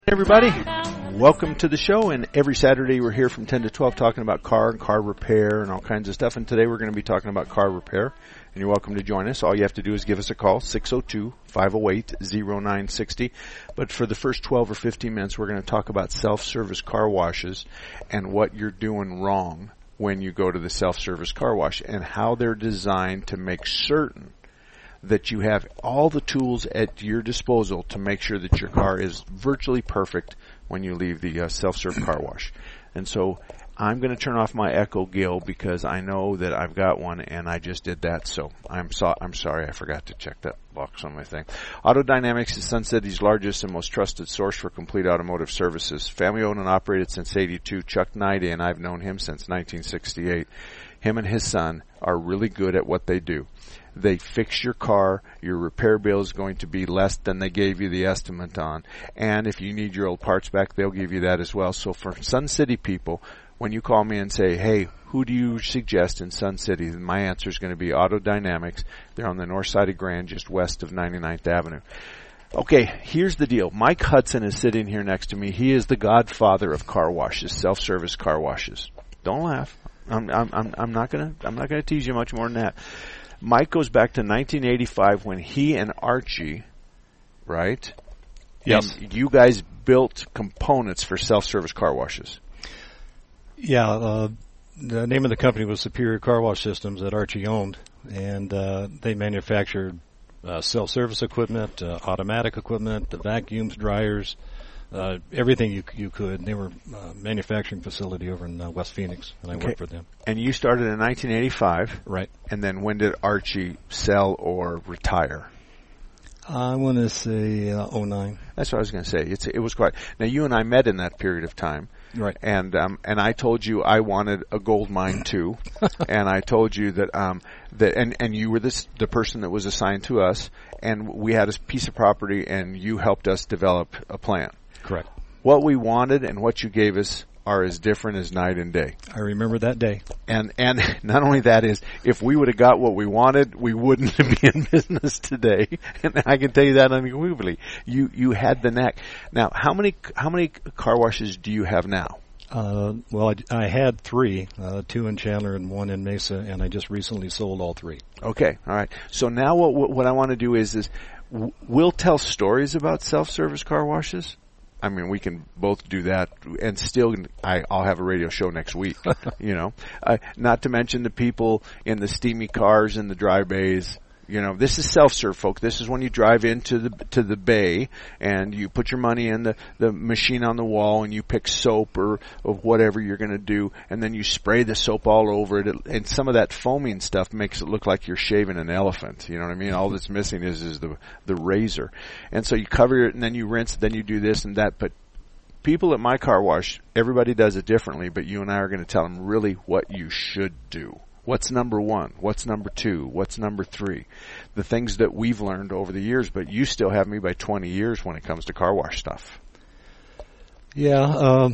Everybody, welcome to the show, and every Saturday we're here from 10 to 12 talking about car and car repair and all kinds of stuff, and today we're going to be talking about car repair, and you're welcome to join us. All you have to do is give us a call, 602-508-0960, but for the first 12 or 15 minutes we're going to talk about self-service car washes and what you're doing wrong when you go to the self-service car wash and how they're designed to make certain that you have all the tools at your disposal to make sure that your car is virtually perfect when you leave the self-serve car wash. And so I'm going to turn off my Echo Gil because I know that I've got one and I just did that. So I'm sorry I forgot to check that box on my thing. Auto Dynamics is Sun City's largest and most trusted source for complete automotive services. Family owned and operated since '82. Chuck Nida and I've known him since 1968. Him and his son are really good at what they do. They fix your car. Your repair bill is going to be less than they gave you the estimate on. And if you need your old parts back, they'll give you that as well. So for Sun City people, when you call me and say, hey, who do you suggest in Sun City? Then my answer is going to be Auto Dynamics. They're on the north side of Grand, just west of 99th Avenue. Okay, here's the deal. Mike Hudson is sitting here next to me. He is the godfather of car washes, self-service car washes. Don't laugh. I'm not gonna tease you much more than that. Mike goes back to 1985 when he and Archie, right? Yes. And you guys built components for self-service car washes. Yeah, the name of the company was Superior Car Wash Systems that Archie owned, and they manufactured self-service equipment, automatic equipment, the vacuums, dryers, everything you could. They were a manufacturing facility over in West Phoenix, and I worked for them. And you started in 1985. Right. And then when did Archie sell or retire? I want to say 09. That's what I was going to say. It was quite. Now you and I met in that period of time. Right. And I told you I wanted a gold mine too. And I told you that and you were the person that was assigned to us, and we had a piece of property and you helped us develop a plan. Correct. What we wanted and what you gave us are as different as night and day. I remember that day. And not only that is, if we would have got what we wanted, we wouldn't be in business today. And I can tell you that unequivocally. You had the knack. Now, how many car washes do you have now? Well, I had 3, 2 in Chandler and 1 in Mesa, and I just recently sold all 3. Okay, all right. So now what I want to do is we'll tell stories about self-service car washes. I mean, we can both do that, and still, I'll have a radio show next week. You know, not to mention the people in the steamy cars in the dry bays. You know, this is self-serve, folks. This is when you drive into the bay and you put your money in the machine on the wall and you pick soap or whatever you're going to do, and then you spray the soap all over it. And some of that foaming stuff makes it look like you're shaving an elephant. You know what I mean? All that's missing is the razor. And so you cover it and then you rinse, then you do this and that. But people at my car wash, everybody does it differently, but you and I are going to tell them really what you should do. What's number 1? What's number 2? What's number 3? The things that we've learned over the years, but you still have me by 20 years when it comes to car wash stuff. Yeah,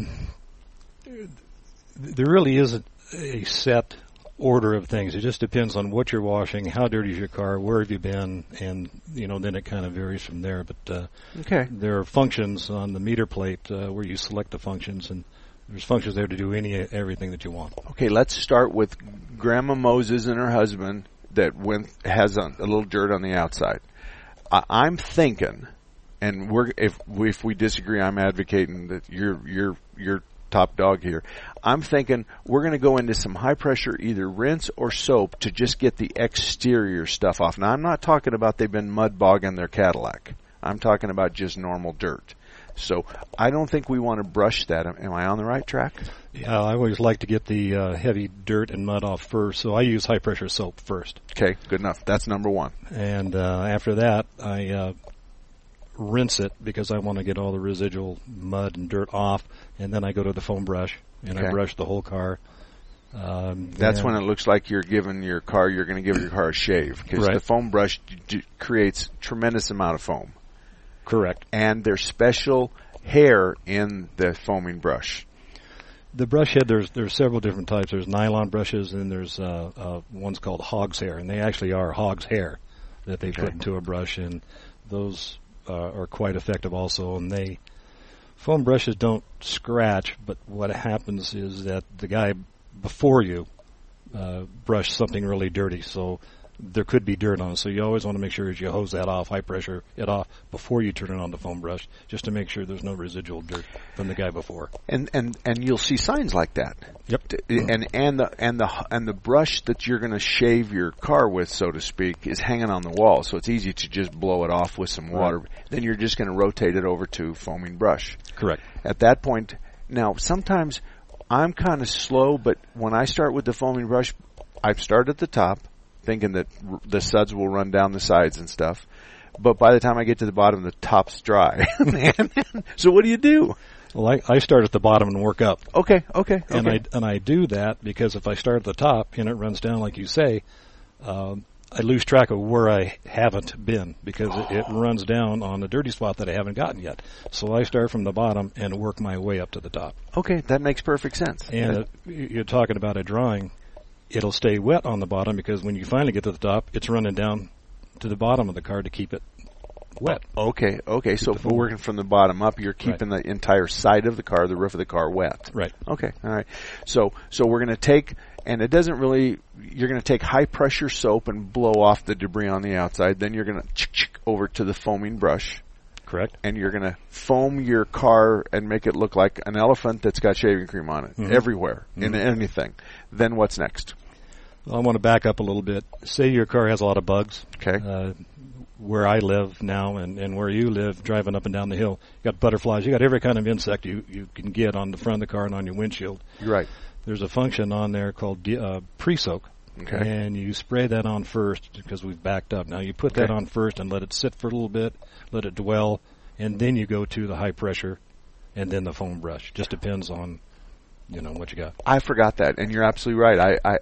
there really isn't a set order of things. It just depends on what you're washing, how dirty is your car, where have you been, and then it kind of varies from there. But okay, there are functions on the meter plate where you select the functions, and there's functions there to do everything that you want. Okay, let's start with Grandma Moses and her husband that has a little dirt on the outside. I'm thinking, and if we disagree, I'm advocating that you're top dog here. I'm thinking we're going to go into some high pressure either rinse or soap to just get the exterior stuff off. Now I'm not talking about they've been mud bogging their Cadillac. I'm talking about just normal dirt. So I don't think we want to brush that. Am I on the right track? Yeah, I always like to get the heavy dirt and mud off first, so I use high-pressure soap first. Okay, good enough. That's number 1. And after that, I rinse it because I want to get all the residual mud and dirt off, and then I go to the foam brush, and I brush the whole car. That's when it looks like you're going to give your car a shave, because the foam brush creates tremendous amount of foam. Correct. And there's special hair in the foaming brush. The brush head, there's several different types. There's nylon brushes, and there's ones called hog's hair, and they actually are hog's hair that they put into a brush, and those are quite effective also, and they Foam brushes don't scratch, but what happens is that the guy before you brushed something really dirty, so there could be dirt on it. So you always want to make sure that you hose that off, high pressure it off before you turn it on the foam brush, just to make sure there's no residual dirt from the guy before. And you'll see signs like that. Yep. And the brush that you're going to shave your car with, so to speak, is hanging on the wall, so it's easy to just blow it off with some water. Right. Then you're just going to rotate it over to foaming brush. Correct. At that point, now sometimes I'm kind of slow, but when I start with the foaming brush, I start at the top, thinking that the suds will run down the sides and stuff. But by the time I get to the bottom, the top's dry. So what do you do? Well, I start at the bottom and work up. Okay. And I do that because if I start at the top and it runs down like you say, I lose track of where I haven't been because it runs down on a dirty spot that I haven't gotten yet. So I start from the bottom and work my way up to the top. Okay, that makes perfect sense. And you're talking about a drawing. It'll stay wet on the bottom because when you finally get to the top, it's running down to the bottom of the car to keep it wet. Okay. So if we're working from the bottom up, you're keeping the entire side of the car, the roof of the car, wet. Right. Okay. All right. So we're going to take, and it doesn't really, you're going to take high pressure soap and blow off the debris on the outside. Then you're going to over to the foaming brush. Correct. And you're going to foam your car and make it look like an elephant that's got shaving cream on it everywhere, in anything. Then what's next? Well, I want to back up a little bit. Say your car has a lot of bugs. Okay. Where I live now and where you live, driving up and down the hill, you got butterflies. You got every kind of insect you can get on the front of the car and on your windshield. You're right. There's a function on there called pre-soak. Okay. And you spray that on first because we've backed up. Now you put that on first and let it sit for a little bit, let it dwell, and then you go to the high pressure and then the foam brush. Just depends on, what you got. I forgot that, and you're absolutely right.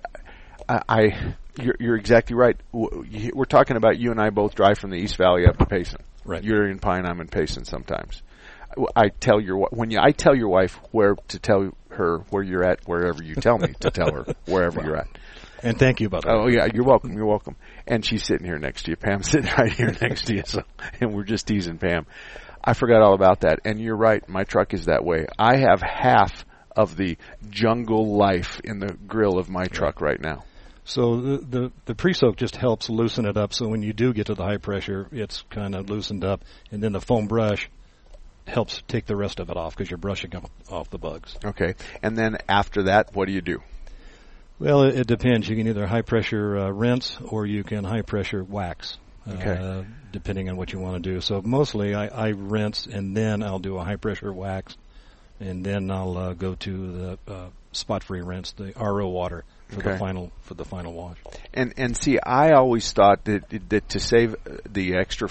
You're exactly right. We're talking about you and I both drive from the East Valley up to Payson. Right. You're in Pine, I'm in Payson sometimes. I tell your wife where to tell her where you're at, wherever you tell me to tell her wherever you're at. And thank you about that. Oh yeah, you're welcome. And she's sitting here next to you. Pam's sitting right here next to you. So, and we're just teasing Pam. I forgot all about that. And you're right. My truck is that way. I have half of the jungle life in the grill of my truck right now. So the pre-soak just helps loosen it up. So when you do get to the high pressure, it's kind of loosened up, and then the foam brush helps take the rest of it off because you're brushing off the bugs. Okay. And then after that, what do you do? Well, it depends. You can either high pressure rinse or you can high pressure wax. Depending on what you want to do. So mostly I rinse and then I'll do a high pressure wax, and then I'll go to the spot free rinse, the RO water for the final wash. And see, I always thought that to save the extra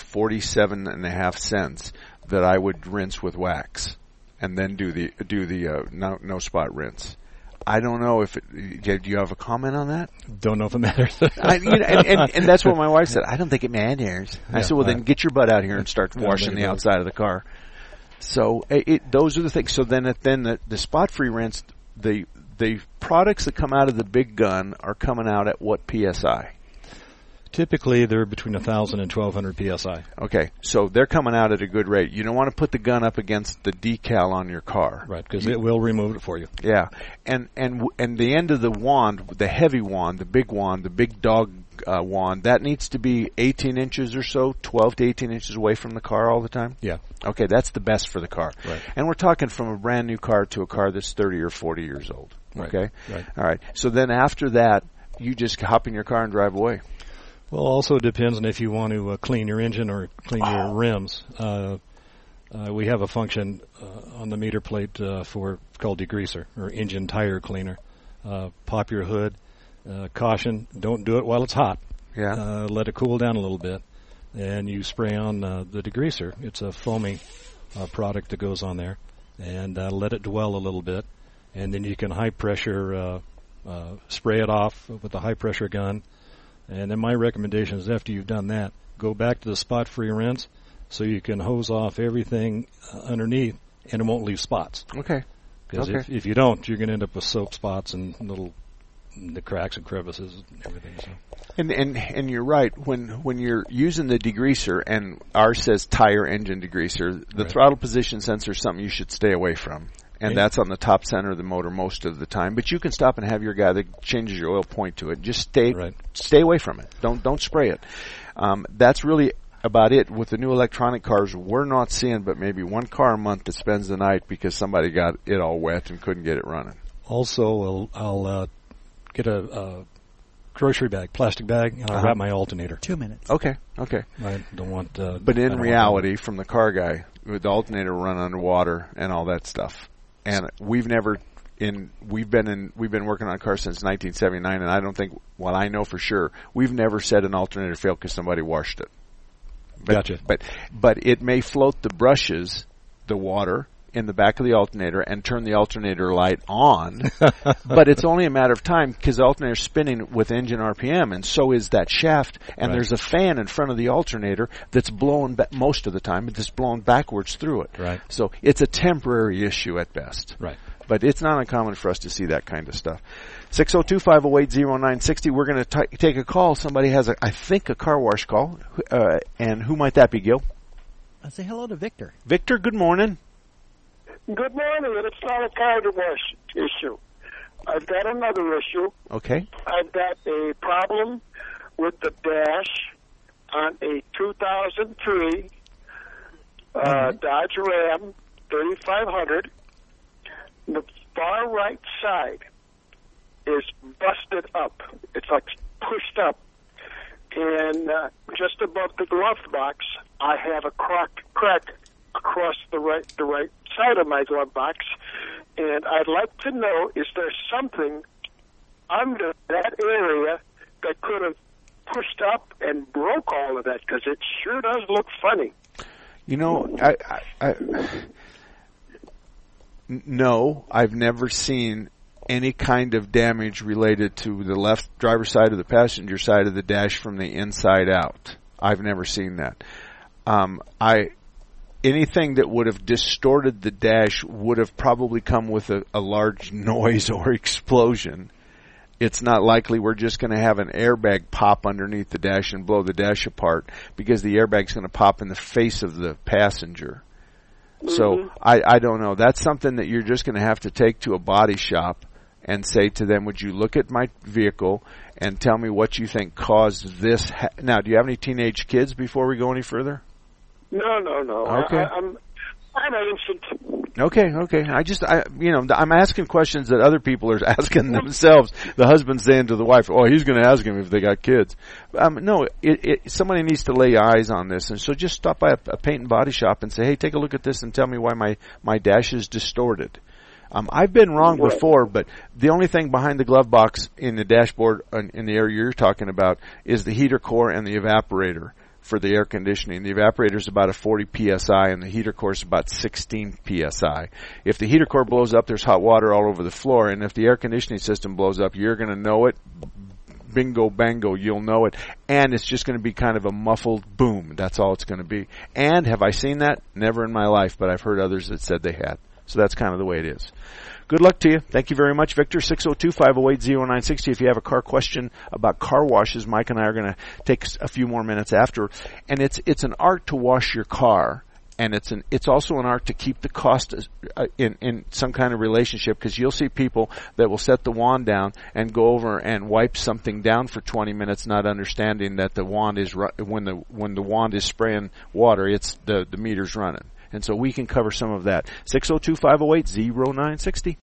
47.5 cents that I would rinse with wax and then do the no spot rinse. I don't know if do you have a comment on that? Don't know if it matters. And that's what my wife said. I don't think it matters. I said, well, then get your butt out here and start washing the outside of the car. So those are the things. So then the spot free rinse, the products that come out of the big gun are coming out at what PSI? Typically, they're between 1,000 and 1,200 PSI. Okay, so they're coming out at a good rate. You don't want to put the gun up against the decal on your car. Right, because it will remove it for you. Yeah, and the end of the wand, the heavy wand, the big dog wand, that needs to be 18 inches or so, 12 to 18 inches away from the car all the time? Yeah. Okay, that's the best for the car. Right. And we're talking from a brand new car to a car that's 30 or 40 years old. Okay? Right. All right, so then after that, you just hop in your car and drive away. Well, also depends on if you want to clean your engine or clean your rims. We have a function on the meter plate called degreaser or engine tire cleaner. Pop your hood. Caution, don't do it while it's hot. Yeah. Let it cool down a little bit. And you spray on the degreaser. It's a foamy product that goes on there. And let it dwell a little bit. And then you can high pressure spray it off with the high pressure gun. And then my recommendation is after you've done that, go back to the spot-free rinse so you can hose off everything underneath and it won't leave spots. Okay. Because if you don't, you're going to end up with soap spots and little the cracks and crevices and everything. So. And you're right. When you're using the degreaser, and ours says tire engine degreaser, the throttle position sensor is something you should stay away from. And that's on the top center of the motor most of the time. But you can stop and have your guy that changes your oil point to it. Just stay away from it. Don't spray it. That's really about it. With the new electronic cars, we're not seeing but maybe one car a month that spends the night because somebody got it all wet and couldn't get it running. Also, I'll get a grocery bag, plastic bag, and I'll wrap my alternator. 2 minutes. Okay. I don't want... but in reality, from the car guy, with the alternator run underwater and all that stuff. And we've been working on cars since 1979, and I don't think, well, I know for sure, we've never said an alternator failed because somebody washed it. Gotcha. But it may float the brushes, the water, in the back of the alternator and turn the alternator light on, but it's only a matter of time because the alternator's spinning with engine RPM, and so is that shaft, and there's a fan in front of the alternator that's blowing most of the time, it's blowing backwards through it. Right. So it's a temporary issue at best. Right. But it's not uncommon for us to see that kind of stuff. 602-508-0960. We're going to take a call. Somebody has, I think, a car wash call. And who might that be, Gil? I'll say hello to Victor. Victor, good morning. Good morning, and it's not a car wash issue. I've got another issue. Okay. I've got a problem with the dash on a 2003 Dodge Ram 3500. The far right side is busted up. It's like pushed up. And just above the glove box, I have a crack across the right side of my glove box, and I'd like to know, is there something under that area that could have pushed up and broke all of that? Because it sure does look funny. You know, no, I've never seen any kind of damage related to the left driver's side or the passenger side of the dash from the inside out. I've never seen that. Anything that would have distorted the dash would have probably come with a large noise or explosion. It's not likely we're just going to have an airbag pop underneath the dash and blow the dash apart, because the airbag's going to pop in the face of the passenger. Mm-hmm. So I don't know. That's something that you're just going to have to take to a body shop and say to them, would you look at my vehicle and tell me what you think caused this? Now, do you have any teenage kids before we go any further? No. Okay. I'm innocent. Okay. I'm asking questions that other people are asking themselves. The husband saying to the wife, "Oh, he's going to ask him if they got kids." No, somebody needs to lay eyes on this, and so just stop by a paint and body shop and say, "Hey, take a look at this and tell me why my dash is distorted." I've been wrong before, but the only thing behind the glove box in the dashboard in the area you're talking about is the heater core and the evaporator for the air conditioning. The evaporator is about a 40 psi, and the heater core is about 16 psi. If the heater core blows up, there's hot water all over the floor, and if the air conditioning system blows up, you're going to know it. Bingo, bango, you'll know it. And it's just going to be kind of a muffled boom. That's all it's going to be. And have I seen that? Never in my life, but I've heard others that said they had. So that's kind of the way it is. Good luck to you. Thank you very much, Victor. 602-508-0960. If you have a car question about car washes, Mike and I are going to take a few more minutes after. And it's an art to wash your car, and it's also an art to keep the cost in some kind of relationship, because you'll see people that will set the wand down and go over and wipe something down for 20 minutes, not understanding that the wand is when the wand is spraying water, it's the meter's running. And so we can cover some of that. 602-508-0960.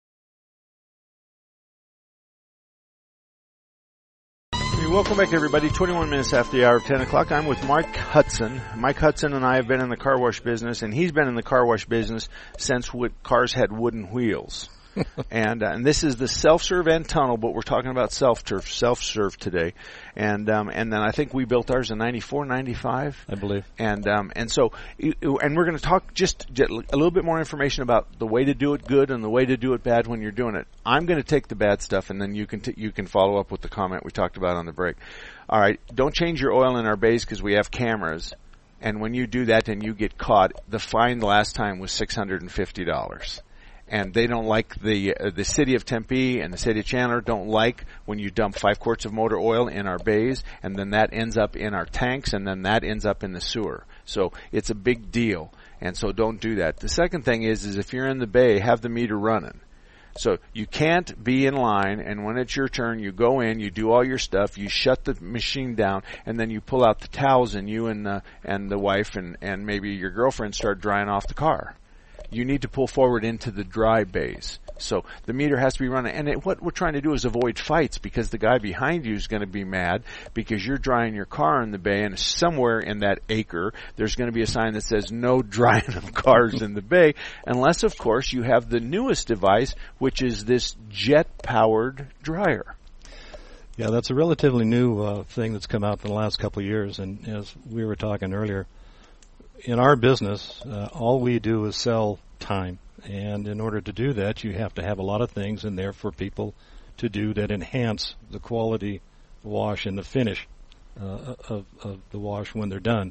Welcome back, everybody. 21 minutes after the hour of 10 o'clock. I'm with Mike Hudson. Mike Hudson and I have been in the car wash business, and he's been in the car wash business since cars had wooden wheels. And this is the self-serve and tunnel, but we're talking about self-serve today. And then I think we built ours in 94, 95. I believe. And so we're going to talk just a little bit more information about the way to do it good and the way to do it bad when you're doing it. I'm going to take the bad stuff, and then you can follow up with the comment we talked about on the break. All right, don't change your oil in our bays because we have cameras. And when you do that and you get caught, the fine last time was $650. And they don't like the city of Tempe and the city of Chandler don't like when you dump 5 quarts of motor oil in our bays, and then that ends up in our tanks, and then that ends up in the sewer. So it's a big deal, and so don't do that. The second thing is if you're in the bay, have the meter running. So you can't be in line, and when it's your turn, you go in, you do all your stuff, you shut the machine down, and then you pull out the towels, and you and the wife and maybe your girlfriend start drying off the car. You need to pull forward into the dry bays. So the meter has to be running. And what we're trying to do is avoid fights, because the guy behind you is going to be mad because you're drying your car in the bay, and somewhere in that acre there's going to be a sign that says no drying of cars in the bay, unless, of course, you have the newest device, which is this jet-powered dryer. Yeah, that's a relatively new thing that's come out in the last couple of years. And as we were talking earlier, in our business, all we do is sell time. And in order to do that, you have to have a lot of things in there for people to do that enhance the quality wash and the finish of the wash when they're done.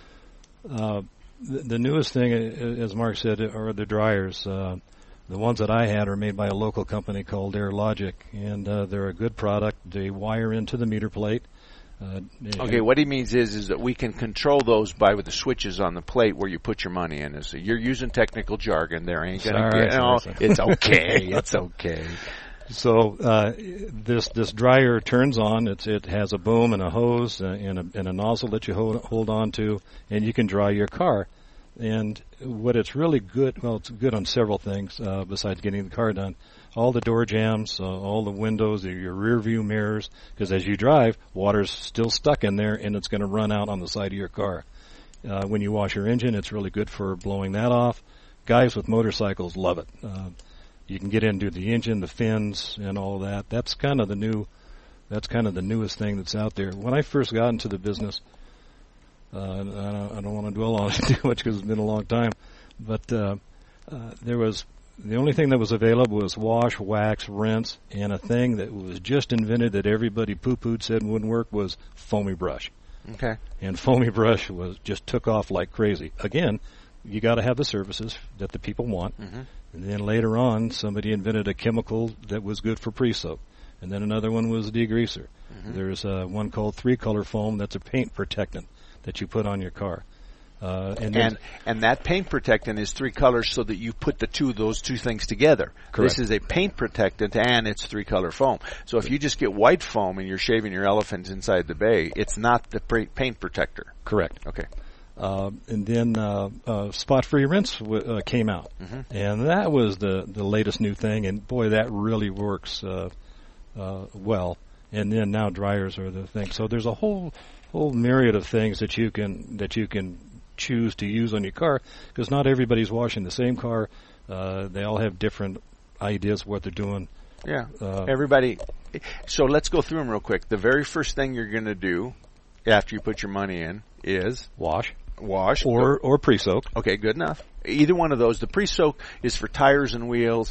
The newest thing, as Mark said, are the dryers. The ones that I had are made by a local company called AirLogic, and they're a good product. They wire into the meter plate. Okay, what he means is that we can control those with the switches on the plate where you put your money in. So you're using technical jargon there. Ain't gonna It's okay. It's okay. So this dryer turns on. It has a boom and a hose and a nozzle that you hold on to, and you can dry your car. And what it's really good, well, it's good on several things besides getting the car done. All the door jambs, all the windows, your rear view mirrors, because as you drive, water's still stuck in there, and it's going to run out on the side of your car. When you wash your engine, it's really good for blowing that off. Guys with motorcycles love it. You can get into the engine, the fins, and all that. That's kind of the newest thing that's out there. When I first got into the business, I don't want to dwell on it too much because it's been a long time, but there was the only thing that was available was wash, wax, rinse, and a thing that was just invented that everybody poo-pooed, said wouldn't work, was foamy brush. Okay. And foamy brush just took off like crazy. Again, you got to have the services that the people want. Mm-hmm. And then later on, somebody invented a chemical that was good for pre-soak. And then another one was degreaser. Mm-hmm. There's one called 3-color foam that's a paint protectant that you put on your car. And that paint protectant is 3 colors so that you put those two things together. Correct. This is a paint protectant and it's 3-color foam. So if you just get white foam and you're shaving your elephants inside the bay, it's not the paint protector. Correct. Okay. And then spot-free rinse came out, mm-hmm. and that was the latest new thing. And boy, that really works well. And then now dryers are the thing. So there's a whole myriad of things that you can choose to use on your car, because not everybody's washing the same car. They all have different ideas of what they're doing. Yeah, everybody. So let's go through them real quick. The very first thing you're going to do after you put your money in is wash or pre-soak. Okay, good enough. Either one of those. The pre-soak is for tires and wheels,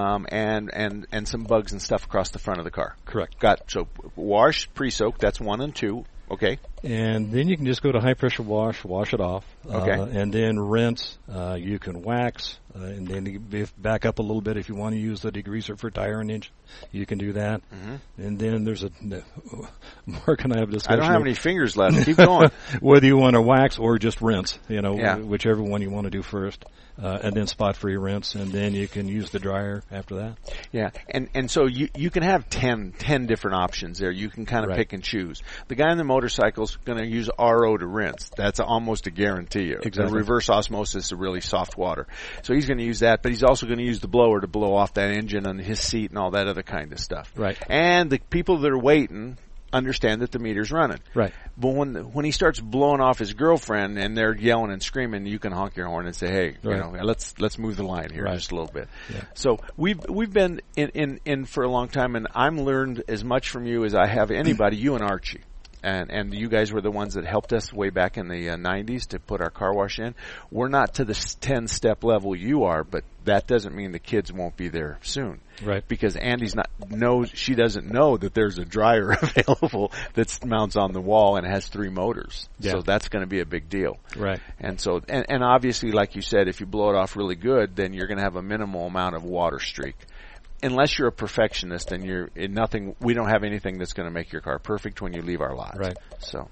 and some bugs and stuff across the front of the car. Correct. So wash, pre-soak. That's 1 and 2. Okay. And then you can just go to high pressure wash it off. Okay. And then rinse. You can wax, and then you back up a little bit if you want to use the degreaser for tire and engine. You can do that. Mm-hmm. And then there's Mark and I have a discussion. I don't have any fingers left. Keep going. Whether you want to wax or just rinse, whichever one you want to do first. And then spot-free rinse, and then you can use the dryer after that. Yeah, and so you can have 10 different options there. You can kind of pick and choose. The guy on the motorcycle's going to use RO to rinse. That's almost a guarantee. Exactly. The reverse osmosis is really soft water. So he's going to use that, but he's also going to use the blower to blow off that engine and his seat and all that other kind of stuff. Right. And the people that are waiting understand that the meter's running. Right. But when he starts blowing off his girlfriend and they're yelling and screaming, you can honk your horn and say, "Hey, let's move the line here just a little bit." Yeah. So we've been in for a long time, and I'm learned as much from you as I have anybody. You and Archie. and you guys were the ones that helped us way back in the 90s to put our car wash in. We're not to the 10-step level you are, but that doesn't mean the kids won't be there soon. Right. Because Andy's she doesn't know that there's a dryer available that mounts on the wall and has 3 motors. Yeah. So that's going to be a big deal. Right. And so, and obviously, like you said, if you blow it off really good, then you're going to have a minimal amount of water streak. Unless you're a perfectionist and we don't have anything that's going to make your car perfect when you leave our lot. Right. So.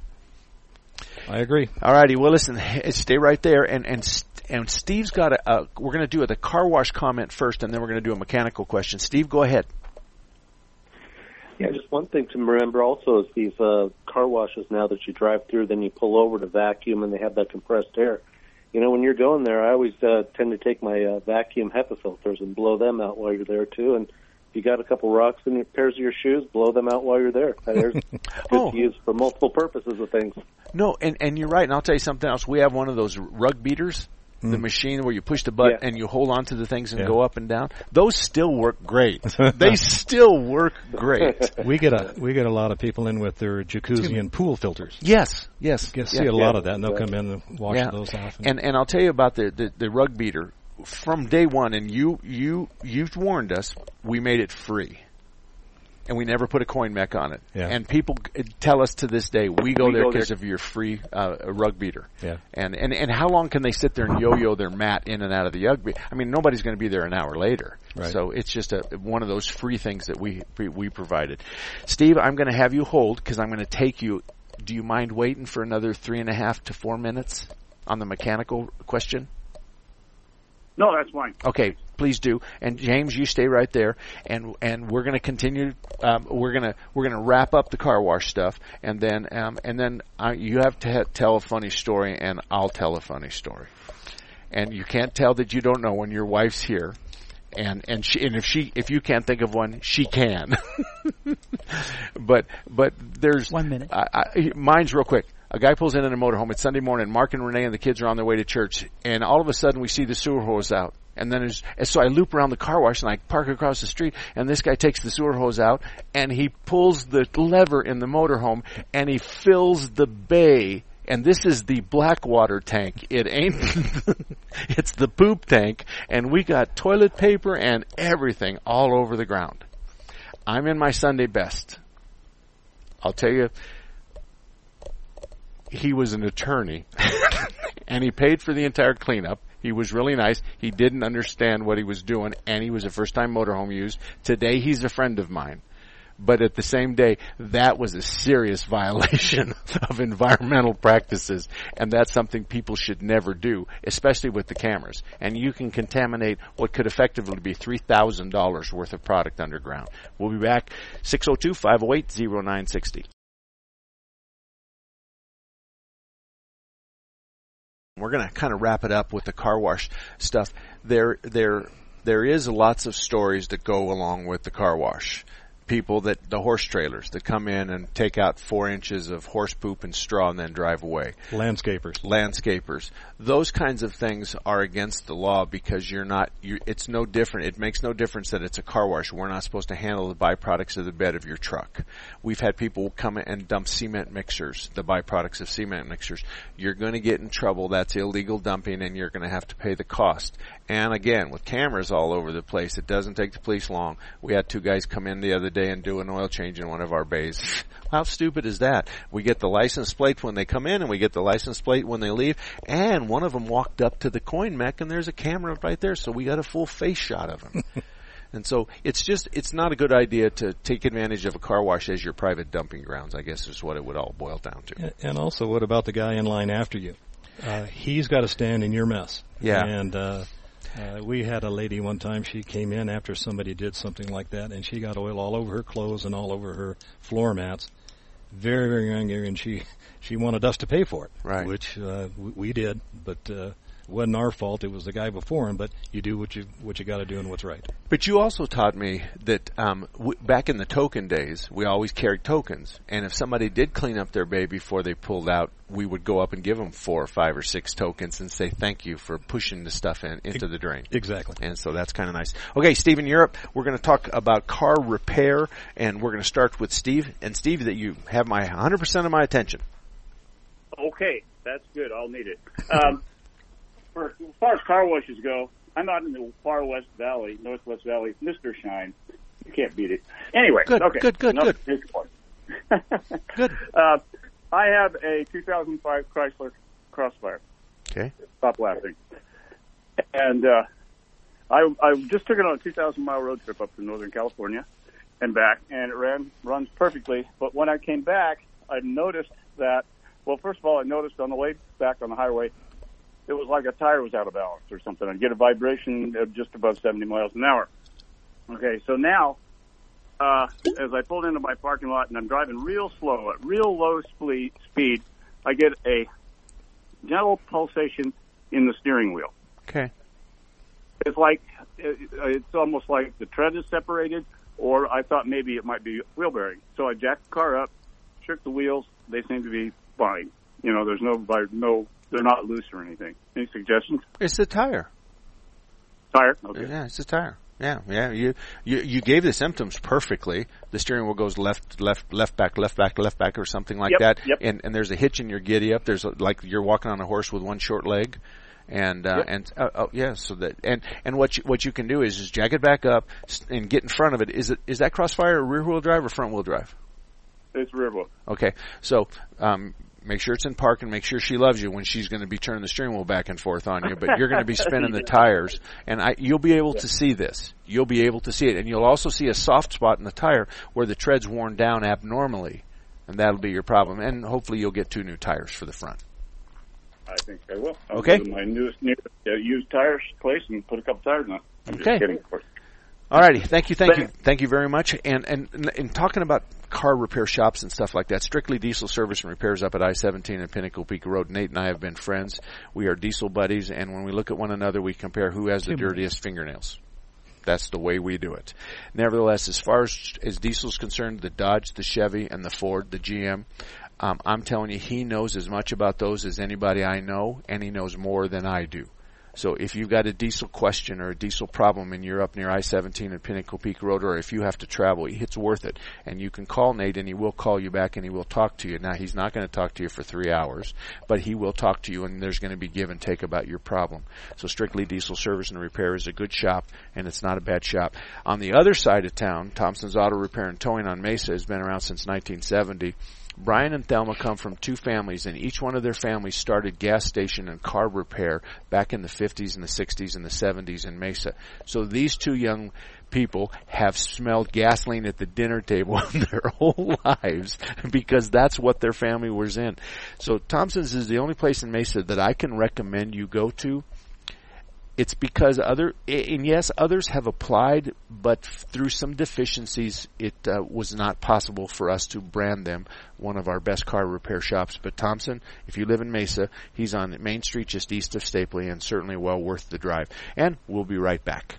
I agree. All righty. Well, listen, stay right there. And Steve's got we're going to do the car wash comment first, and then we're going to do a mechanical question. Steve, go ahead. Yeah, just one thing to remember also is these car washes now that you drive through, then you pull over to vacuum, and they have that compressed air. You know, when you're going there, I always tend to take my vacuum HEPA filters and blow them out while you're there, too. And if you got a couple rocks in your pairs of your shoes, blow them out while you're there. They're good to use for multiple purposes of things. No, and you're right. And I'll tell you something else. We have one of those rug beaters, the machine where you push the button and you hold on to the things and go up and down. Those still work great. They still work great. We get a lot of people in with their jacuzzi and pool filters. Yes. You see a lot of that, and they'll come in and wash those off. And I'll tell you about the rug beater. From day one, and you've warned us, we made it free. And we never put a coin mech on it. Yeah. And people tell us to this day, we go there because of your free rug beater. Yeah. And how long can they sit there and yo-yo their mat in and out of the rug beater? I mean, nobody's going to be there an hour later. Right. So it's just one of those free things that we provided. Steve, I'm going to have you hold because I'm going to take you. Do you mind waiting for another 3.5 to 4 minutes on the mechanical question? No, that's fine. Okay, please do. And James, you stay right there, and we're going to continue. We're going to wrap up the car wash stuff, and then you have to tell a funny story, and I'll tell a funny story. And you can't tell that you don't know when your wife's here, and if you can't think of one, she can. but there's 1 minute. Mine's real quick. A guy pulls in a motorhome. It's Sunday morning. Mark and Renee and the kids are on their way to church. And all of a sudden, we see the sewer hose out. And then so I loop around the car wash, and I park across the street. And this guy takes the sewer hose out, and he pulls the lever in the motorhome, and he fills the bay. And this is the black water tank. It ain't. It's the poop tank. And we got toilet paper and everything all over the ground. I'm in my Sunday best. I'll tell you. He was an attorney, and he paid for the entire cleanup. He was really nice. He didn't understand what he was doing, and he was a first-time motorhome use. Today, he's a friend of mine. But at the same day, that was a serious violation of environmental practices, and that's something people should never do, especially with the cameras. And you can contaminate what could effectively be $3,000 worth of product underground. We'll be back 602-508-0960. We're going to kind of wrap it up with the car wash stuff. There is lots of stories that go along with the car wash. People the horse trailers that come in and take out 4 inches of horse poop and straw and then drive away. Landscapers. Those kinds of things are against the law because it's no different. It makes no difference that it's a car wash. We're not supposed to handle the byproducts of the bed of your truck. We've had people come in and dump cement mixers, the byproducts of cement mixers. You're going to get in trouble. That's illegal dumping, and you're going to have to pay the cost. And again, with cameras all over the place, it doesn't take the police long. We had 2 guys come in the other day and do an oil change in one of our bays. How stupid is that? We get the license plate when they come in, and we get the license plate when they leave. And one of them walked up to the coin mech, and there's a camera right there, so we got a full face shot of him. And so it's not a good idea to take advantage of a car wash as your private dumping grounds, I guess is what it would all boil down to. And also, what about the guy in line after you? He's got to stand in your mess. Yeah. And we had a lady one time, she came in after somebody did something like that, and she got oil all over her clothes and all over her floor mats. Very, very angry, and she wanted us to pay for it, right? Which we did, but wasn't our fault. It was the guy before him. But you do what you got to do and what's right. But you also taught me that back in the token days, we always carried tokens. And if somebody did clean up their bay before they pulled out, we would go up and give them 4 or 5 or 6 tokens and say thank you for pushing the stuff into the drain. Exactly. And so that's kind of nice. Okay, Steve in Europe, we're going to talk about car repair, and we're going to start with Steve. And Steve, that you have my 100% of my attention. Okay, that's good. I'll need it. As far as car washes go, I'm out in the far west valley, northwest valley, Mr. Shine. You can't beat it. Anyway, good, okay. Good. Good. I have a 2005 Chrysler Crossfire. Okay. Stop laughing. And I just took it on a 2,000-mile road trip up to Northern California and back, and it runs perfectly. But when I came back, I noticed that, well, first of all, I noticed on the way back on the highway, it was like a tire was out of balance or something. I'd get a vibration of just above 70 miles an hour. Okay, so now, as I pulled into my parking lot and I'm driving real slow at real low speed, I get a gentle pulsation in the steering wheel. Okay. It's like, it's almost like the tread is separated, or I thought maybe it might be wheel bearing. So I jacked the car up, shook the wheels. They seem to be fine. You know, there's no, they're not loose or anything. Any suggestions? It's the tire. Tire? Okay. Yeah, it's the tire. Yeah. You gave the symptoms perfectly. The steering wheel goes left back, or something like that. Yep. And there's a hitch in your giddy up. There's like you're walking on a horse with one short leg. And so that and what you can do is jack it back up and get in front of it. Is that Crossfire rear wheel drive or front wheel drive? It's rear wheel. Okay, so make sure it's in park and make sure she loves you when she's going to be turning the steering wheel back and forth on you. But you're going to be spinning the tires, and you'll be able to see this. You'll be able to see it, and you'll also see a soft spot in the tire where the tread's worn down abnormally, and that'll be your problem. And hopefully you'll get 2 new tires for the front. I think I will. I'll Okay. go to my nearest used tires place and put a couple tires on. I'm Okay. just kidding, of course. All righty. Thank you very much. And in talking about car repair shops and stuff like that, Strictly Diesel Service and Repairs up at I-17 and Pinnacle Peak Road. Nate and I have been friends. We are diesel buddies, and when we look at one another, we compare who has the dirtiest fingernails. That's the way we do it. Nevertheless, as far as diesel's concerned, the Dodge, the Chevy, and the Ford, the GM, I'm telling you, he knows as much about those as anybody I know, and he knows more than I do. So if you've got a diesel question or a diesel problem and you're up near I-17 and Pinnacle Peak Road, or if you have to travel, it's worth it. And you can call Nate, and he will call you back, and he will talk to you. Now, he's not going to talk to you for 3 hours, but he will talk to you, and there's going to be give and take about your problem. So Strictly Diesel Service and Repair is a good shop, and it's not a bad shop. On the other side of town, Thompson's Auto Repair and Towing on Mesa has been around since 1970. Brian and Thelma come from 2 families, and each one of their families started gas station and car repair back in the 50s and the 60s and the 70s in Mesa. So these 2 young people have smelled gasoline at the dinner table their whole lives because that's what their family was in. So Thompson's is the only place in Mesa that I can recommend you go to. It's because others have applied, but through some deficiencies, it was not possible for us to brand them one of our best car repair shops. But Thompson, if you live in Mesa, he's on Main Street just east of Stapley, and certainly well worth the drive. And we'll be right back.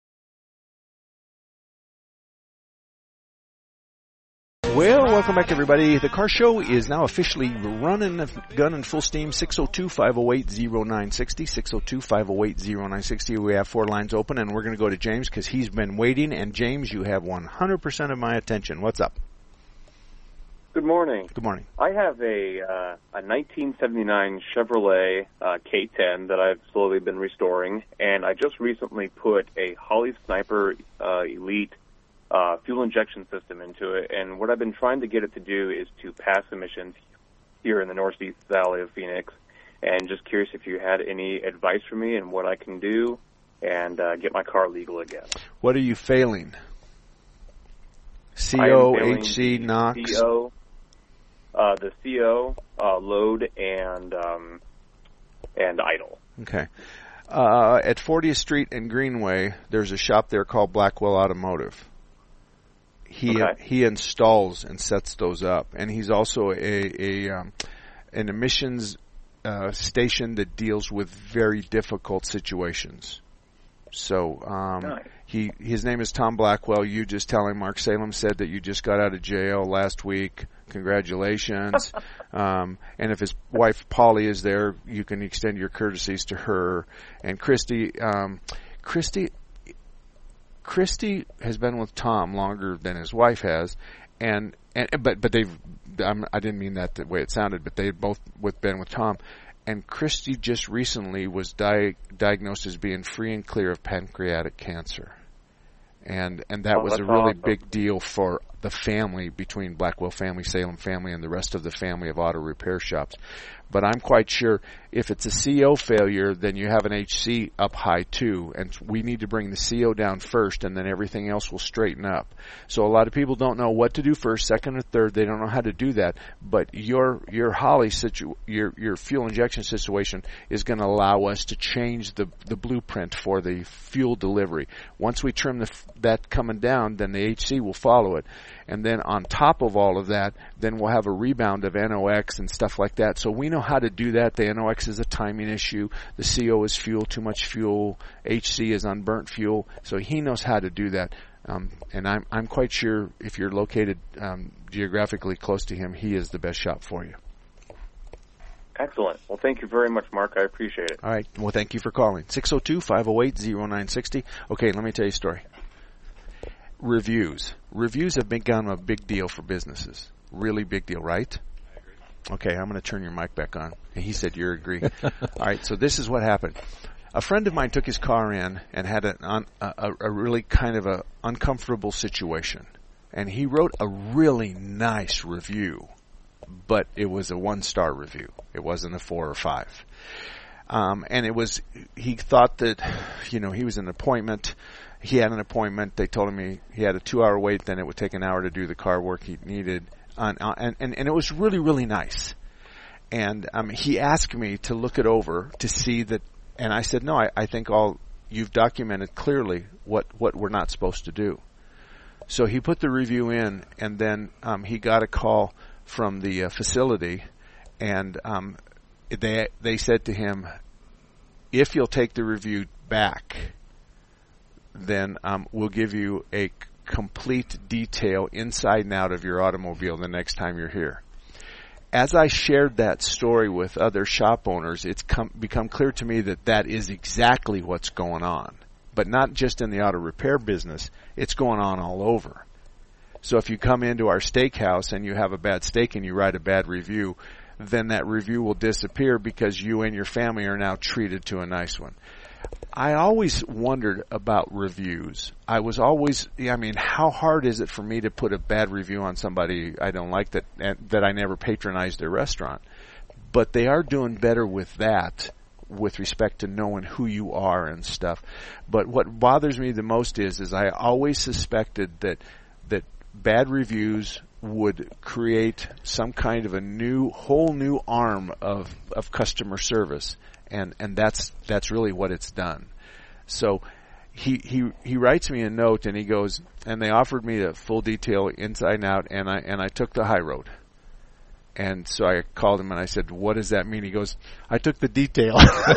Well, welcome back, everybody. The Car Show is now officially running, gunning full steam. 602-508-0960, 602-508-0960. We have 4 lines open, and we're going to go to James because he's been waiting. And James, you have 100% of my attention. What's up? Good morning. Good morning. I have a 1979 Chevrolet K10 that I've slowly been restoring, and I just recently put a Holley Sniper Elite fuel injection system into it, and what I've been trying to get it to do is to pass emissions here in the Northeast Valley of Phoenix, and just curious if you had any advice for me and what I can do and get my car legal again. What are you failing? CO, HC, NOx? CO, the CO, load, and idle. Okay. At 40th Street and Greenway, there's a shop there called Blackwell Automotive. He installs and sets those up, and he's also an emissions station that deals with very difficult situations. So Nice. his name is Tom Blackwell. You just tell him Mark Salem said that you just got out of jail last week. Congratulations. And if his wife Polly is there, you can extend your courtesies to her. And Christy has been with Tom longer than his wife has, but they've. I didn't mean that the way it sounded, but they've both been with Tom. And Christy just recently was diagnosed as being free and clear of pancreatic cancer. And that was a really awesome. big deal for the family, between Blackwell family, Salem family, and the rest of the family of auto repair shops. But I'm quite sure if it's a CO failure, then you have an HC up high too, and we need to bring the CO down first, and then everything else will straighten up. So a lot of people don't know what to do first, second, or third. They don't know how to do that. But your Holly your fuel injection situation is going to allow us to change the blueprint for the fuel delivery. Once we trim that coming down, then the HC will follow it. And then on top of all of that, then we'll have a rebound of NOx and stuff like that. So we know how to do that. The NOx is a timing issue. The CO is fuel, too much fuel. HC is unburnt fuel. So he knows how to do that. And I'm quite sure if you're located geographically close to him, he is the best shop for you. Excellent. Well, thank you very much, Mark. I appreciate it. All right. Well, thank you for calling. 602-508-0960. Okay, let me tell you a story. Reviews have become a big deal for businesses. Really big deal, right? I agree. Okay, I'm going to turn your mic back on. And he said you agree. All right, so this is what happened. A friend of mine took his car in and had a really kind of a uncomfortable situation. And he wrote a really nice review, but it was a 1-star review. It wasn't a 4 or 5. And he thought that, he was an appointment. He had an appointment. They told him he had a 2-hour wait. Then it would take an hour to do the car work he needed. And it was really, really nice. And he asked me to look it over to see that. And I said, no, I think you've documented clearly what we're not supposed to do. So he put the review in, and then he got a call from the facility, and they said to him, if you'll take the review back, then we'll give you a complete detail inside and out of your automobile the next time you're here. As I shared that story with other shop owners, it's become clear to me that is exactly what's going on. But not just in the auto repair business, it's going on all over. So if you come into our steakhouse and you have a bad steak and you write a bad review, then that review will disappear because you and your family are now treated to a nice one. I always wondered about reviews. How hard is it for me to put a bad review on somebody I don't like that I never patronized their restaurant? But they are doing better with that, with respect to knowing who you are and stuff. But what bothers me the most is I always suspected that bad reviews would create some kind of a whole new arm of customer service. And that's really what it's done. So he writes me a note and he goes, and they offered me the full detail inside and out, and I took the high road. And so I called him and I said, what does that mean? He goes, I took the detail.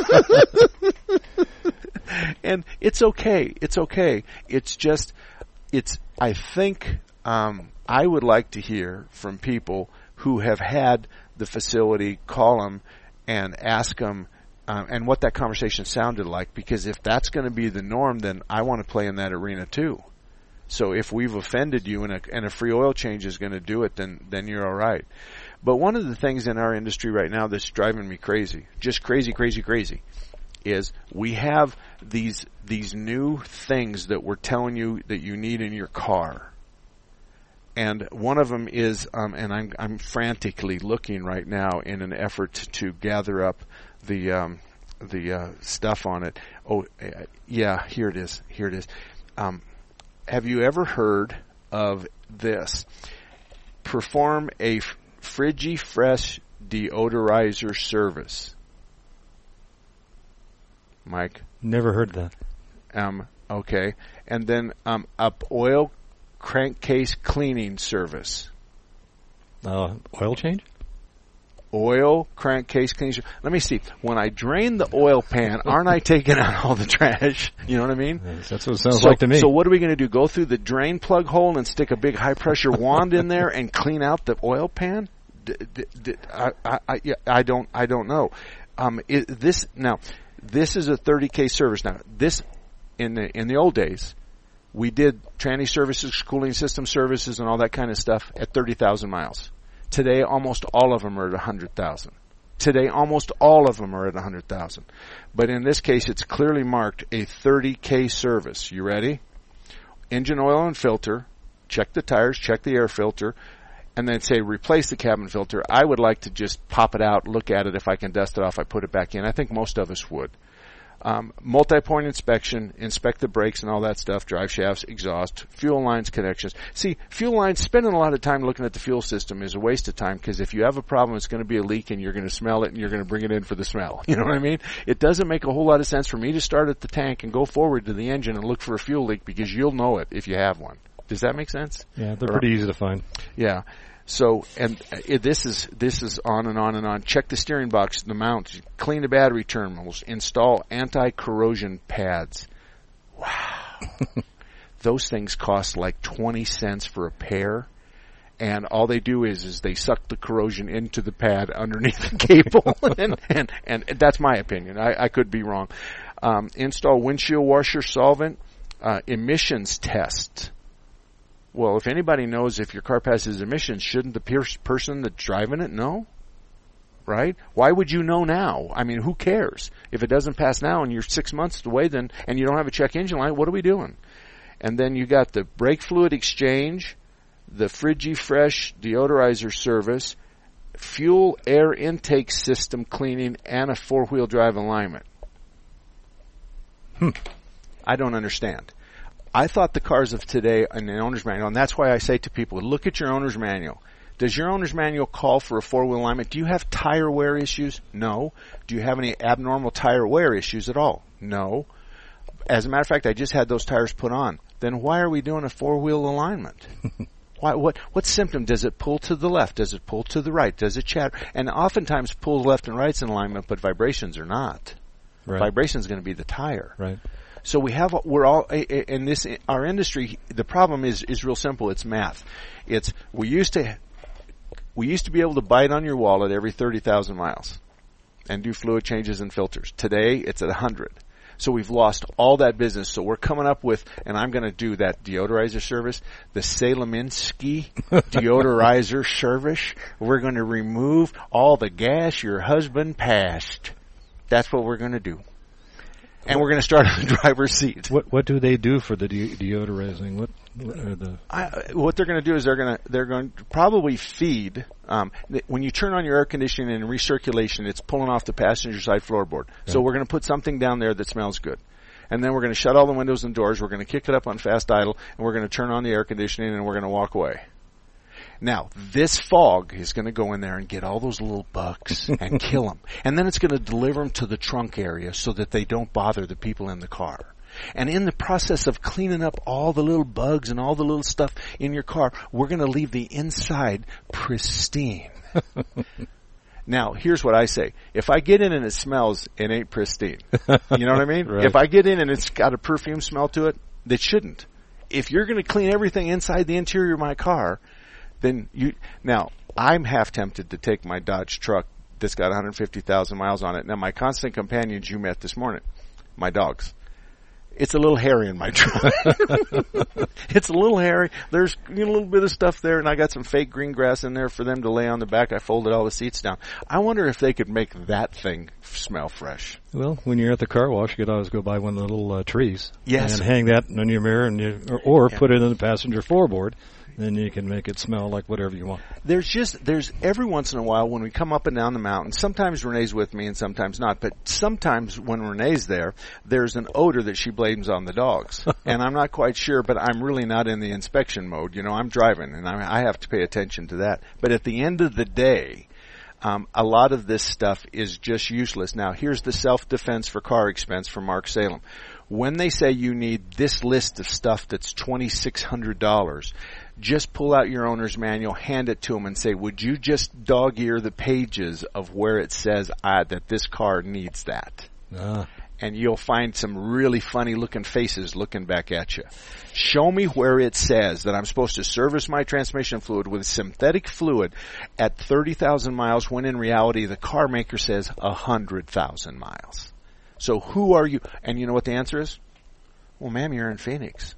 And it's okay. It's okay. It's just, I think, I would like to hear from people who have had the facility call them and ask them, and what that conversation sounded like, because if that's going to be the norm, then I want to play in that arena too. So if we've offended you and a free oil change is going to do it, then you're all right. But one of the things in our industry right now that's driving me crazy, just crazy, is we have these new things that we're telling you that you need in your car. And one of them is, and I'm frantically looking right now in an effort to gather up the stuff on it. Oh, yeah, here it is. Have you ever heard of this? Perform a Frigifresh deodorizer service. Mike? Never heard that. Okay. And then up oil crankcase cleaning service. Oil change? oil, crankcase cleaner. Let me see. When I drain the oil pan, aren't I taking out all the trash? You know what I mean? Yes, that's what it sounds like to me. So what are we going to do? Go through the drain plug hole and stick a big high pressure wand in there and clean out the oil pan? I don't know. This is a 30K service. Now, this in the old days, we did tranny services, cooling system services, and all that kind of stuff at 30,000 miles. Today, almost all of them are at 100,000. Today, almost all of them are at 100,000. But in this case, it's clearly marked a 30K service. You ready? Engine oil and filter. Check the tires. Check the air filter. And then say replace the cabin filter. I would like to just pop it out, look at it. If I can dust it off, I put it back in. I think most of us would. Multi-point inspection, inspect the brakes and all that stuff, drive shafts, exhaust, fuel lines, connections. See, fuel lines, spending a lot of time looking at the fuel system is a waste of time, because if you have a problem, it's going to be a leak and you're going to smell it and you're going to bring it in for the smell. You know what I mean? It doesn't make a whole lot of sense for me to start at the tank and go forward to the engine and look for a fuel leak, because you'll know it if you have one. Does that make sense? Yeah, they're pretty easy to find. Yeah. So, and this is on and on and on. Check the steering box, the mounts, clean the battery terminals, install anti-corrosion pads. Wow. Those things cost like 20 cents for a pair. And all they do is they suck the corrosion into the pad underneath the cable. and that's my opinion. I could be wrong. Install windshield washer solvent, emissions test. Well, if anybody knows if your car passes emissions, shouldn't the person that's driving it know? Right? Why would you know now? I mean, who cares? If it doesn't pass now and you're 6 months away, then, and you don't have a check engine light, what are we doing? And then you got the brake fluid exchange, the Frigifresh deodorizer service, fuel air intake system cleaning, and a four-wheel drive alignment. I don't understand. I thought the cars of today in the owner's manual, and that's why I say to people, look at your owner's manual. Does your owner's manual call for a four-wheel alignment? Do you have tire wear issues? No. Do you have any abnormal tire wear issues at all? No. As a matter of fact, I just had those tires put on. Then why are we doing a four-wheel alignment? What symptom? Does it pull to the left? Does it pull to the right? Does it chatter? And oftentimes pull left and right's in alignment, but vibrations are not. Right. Vibration's going to be the tire. Right. So we're all in this, our industry, the problem is real simple. It's math. We used to be able to bite on your wallet every 30,000 miles and do fluid changes and filters. Today, it's at 100. So we've lost all that business. So we're coming up with, and I'm going to do that deodorizer service, the Salaminsky deodorizer service. We're going to remove all the gas your husband passed. That's what we're going to do. And we're going to start on the driver's seat. What do they do for the deodorizing? What they're going to do is they're going to probably feed. When you turn on your air conditioning and recirculation, it's pulling off the passenger side floorboard. Yeah. So we're going to put something down there that smells good. And then we're going to shut all the windows and doors. We're going to kick it up on fast idle, and we're going to turn on the air conditioning, and we're going to walk away. Now, this fog is going to go in there and get all those little bugs and kill them. And then it's going to deliver them to the trunk area so that they don't bother the people in the car. And in the process of cleaning up all the little bugs and all the little stuff in your car, we're going to leave the inside pristine. Now, here's what I say. If I get in and it smells, it ain't pristine. You know what I mean? Right. If I get in and it's got a perfume smell to it, that shouldn't. If you're going to clean everything inside the interior of my car, then now I'm half tempted to take my Dodge truck that's got 150,000 miles on it. Now my constant companions you met this morning, my dogs. It's a little hairy in my truck. It's a little hairy. There's a little bit of stuff there, and I got some fake green grass in there for them to lay on the back. I folded all the seats down. I wonder if they could make that thing smell fresh. Well, when you're at the car wash, you could always go buy one of the little trees. Yes. And hang that on your mirror, and or put it in the passenger floorboard. Then you can make it smell like whatever you want. There's every once in a while when we come up and down the mountain, sometimes Renee's with me and sometimes not, but sometimes when Renee's there, there's an odor that she blames on the dogs. And I'm not quite sure, but I'm really not in the inspection mode. I'm driving and I have to pay attention to that. But at the end of the day, a lot of this stuff is just useless. Now, here's the self-defense for car expense from Mark Salem. when they say you need this list of stuff that's $2,600, just pull out your owner's manual, hand it to them, and say, would you just dog-ear the pages of where it says that this car needs that? And you'll find some really funny-looking faces looking back at you. Show me where it says that I'm supposed to service my transmission fluid with synthetic fluid at 30,000 miles, when in reality the car maker says 100,000 miles. So who are you? And you know what the answer is? Well, ma'am, you're in Phoenix.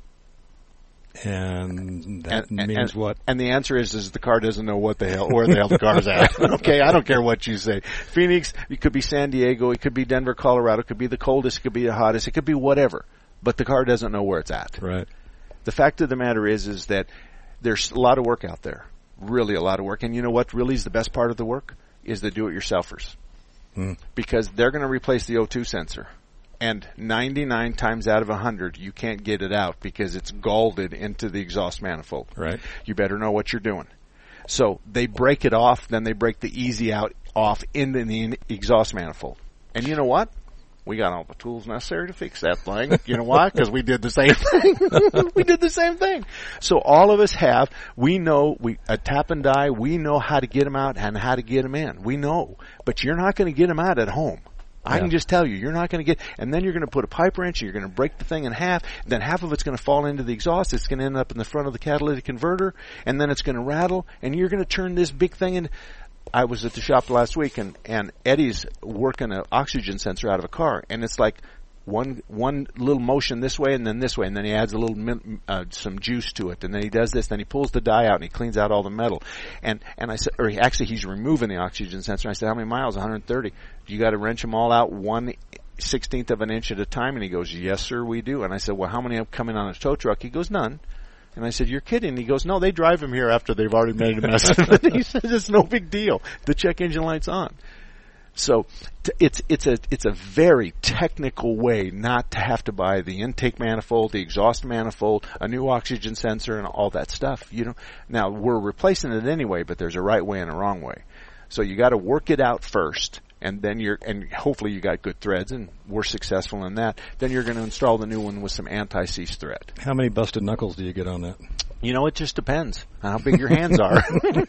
And that means what? And the answer is the car doesn't know where the hell the car's at. Okay, I don't care what you say. Phoenix, it could be San Diego, it could be Denver, Colorado, it could be the coldest, it could be the hottest, it could be whatever. But the car doesn't know where it's at. Right. The fact of the matter is that there's a lot of work out there. Really a lot of work. And you know what really is the best part of the work? Is the do-it-yourselfers. Because they're going to replace the O2 sensor. And 99 times out of 100, you can't get it out because it's galled into the exhaust manifold. Right. You better know what you're doing. So they break it off, then they break the easy out off in the exhaust manifold. And you know what? We got all the tools necessary to fix that thing. You know why? Because we did the same thing. We did the same thing. So all of us have, we know, a tap and die, we know how to get them out and how to get them in. We know. But you're not going to get them out at home. I can just tell you, you're not going to get, and then you're going to put a pipe wrench, and you're going to break the thing in half, then half of it's going to fall into the exhaust, it's going to end up in the front of the catalytic converter, and then it's going to rattle, and you're going to turn this big thing in. I was at the shop last week, and Eddie's working an oxygen sensor out of a car, and it's like one little motion this way and then this way, and then he adds a little some juice to it, and then he does this, then he pulls the dye out and he cleans out all the metal, and I said, or actually he's removing the oxygen sensor. I said, how many miles? 130. You got to wrench them all out 1/16 of an inch at a time? And he goes, yes sir, we do. And I said, well, how many have come in on a tow truck? He goes, none. And I said, you're kidding. He goes, no, they drive them here after they've already made a mess of it. He says, it's no big deal. The check engine light's on. So it's a very technical way not to have to buy the intake manifold, the exhaust manifold, a new oxygen sensor, and all that stuff. You know, now we're replacing it anyway, but there's a right way and a wrong way. So you got to work it out first, and then and hopefully you got good threads, and we're successful in that. Then you're going to install the new one with some anti-seize thread. How many busted knuckles do you get on that? You know, it just depends on how big your hands are.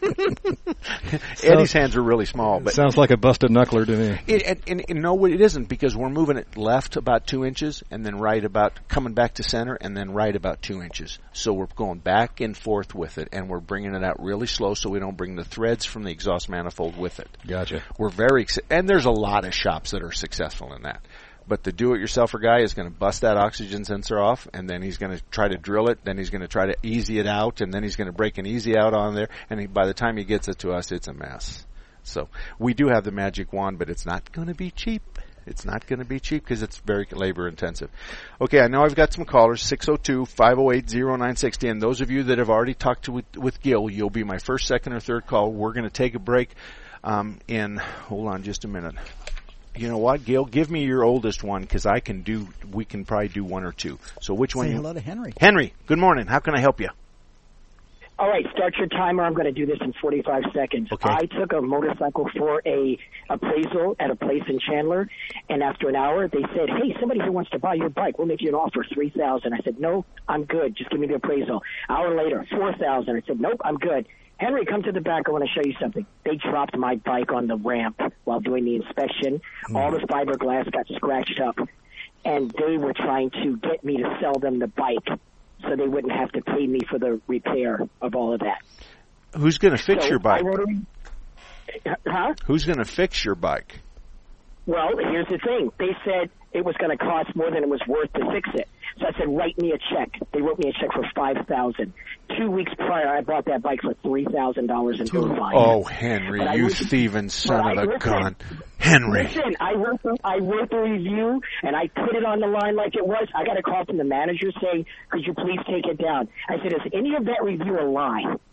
Eddie's hands are really small. But sounds like a busted knuckler to me. No, it isn't, because we're moving it left about 2 inches and then right about, coming back to center and then right about 2 inches. So we're going back and forth with it, and we're bringing it out really slow so we don't bring the threads from the exhaust manifold with it. Gotcha. We're and there's a lot of shops that are successful in that. But the do-it-yourselfer guy is going to bust that oxygen sensor off, and then he's going to try to drill it, then he's going to try to easy it out, and then he's going to break an easy out on there, and by the time he gets it to us, it's a mess. So we do have the magic wand, but it's not going to be cheap. It's not going to be cheap because it's very labor-intensive. Okay, I know I've got some callers, 602-508-0960, and those of you that have already talked with Gil, you'll be my first, second, or third call. We're going to take a break hold on just a minute. You know what, Gail? Give me your oldest one, because we can probably do one or two. So which one? Say hello to Henry. Henry, good morning. How can I help you? All right, start your timer. I'm going to do this in 45 seconds. Okay. I took a motorcycle for a appraisal at a place in Chandler, and after an hour, they said, hey, somebody here wants to buy your bike. We'll make you an offer, $3,000. I said, no, I'm good. Just give me the appraisal. Hour later, $4,000. I said, nope, I'm good. Henry, come to the back. I want to show you something. They dropped my bike on the ramp while doing the inspection. All the fiberglass got scratched up, and they were trying to get me to sell them the bike so they wouldn't have to pay me for the repair of all of that. Who's going to fix your bike? Who's going to fix your bike? Well, here's the thing. They said it was going to cost more than it was worth to fix it. So I said, write me a check. They wrote me a check for $5,000. 2 weeks prior, I bought that bike for $3,000 in bill of fine. Oh, Henry, you thieving son of a gun. Henry. Listen, I wrote the review, and I put it on the line like it was. I got a call from the manager saying, could you please take it down? I said, is any of that review a lie?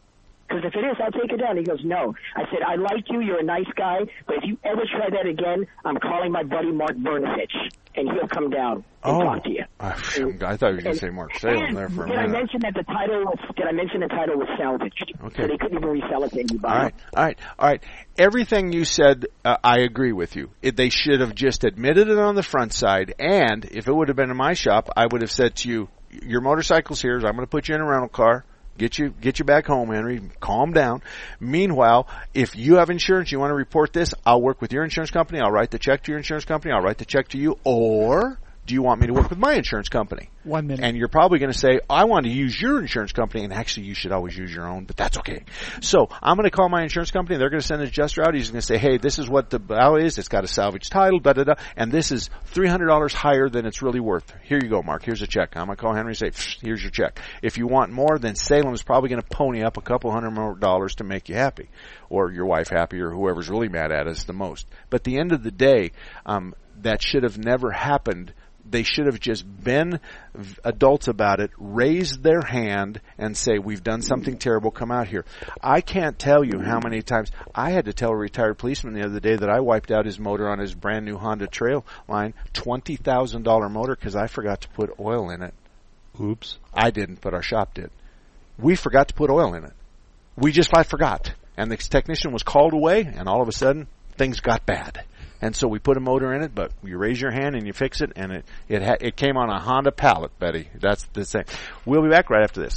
Because if it is, I'll take it down. He goes, no. I said, I like you. You're a nice guy. But if you ever try that again, I'm calling my buddy Mark Bernovich, and he'll come down and talk to you. I thought you were going to say Mark Salem there for a minute. Did I mention the title was salvaged? Okay. So they couldn't even resell it to anybody. All right. Everything you said, I agree with you. They should have just admitted it on the front side, and if it would have been in my shop, I would have said to you, your motorcycle's here, so I'm going to put you in a rental car. Get you back home, Henry. Calm down. Meanwhile, if you have insurance, you want to report this, I'll work with your insurance company. I'll write the check to your insurance company. I'll write the check to you. Or do you want me to work with my insurance company? 1 minute. And you're probably going to say, I want to use your insurance company. And actually, you should always use your own, but that's okay. So I'm going to call my insurance company. They're going to send an adjuster out. He's going to say, hey, this is what the bow is. It's got a salvage title, da-da-da. And this is $300 higher than it's really worth. Here you go, Mark. Here's a check. I'm going to call Henry and say, here's your check. If you want more, then Salem is probably going to pony up a couple $100 more to make you happy. Or your wife happy, or whoever's really mad at us the most. But at the end of the day, that should have never happened. They should have just been adults about it, raised their hand, and say, we've done something terrible, come out here. I can't tell you how many times I had to tell a retired policeman the other day that I wiped out his motor on his brand new Honda Trailline, $20,000 motor, because I forgot to put oil in it. Oops. I didn't, but our shop did. We forgot to put oil in it. I forgot. And the technician was called away, and all of a sudden, things got bad. And so we put a motor in it, but you raise your hand and you fix it, and it came on a Honda pallet, Betty. That's the same. We'll be back right after this.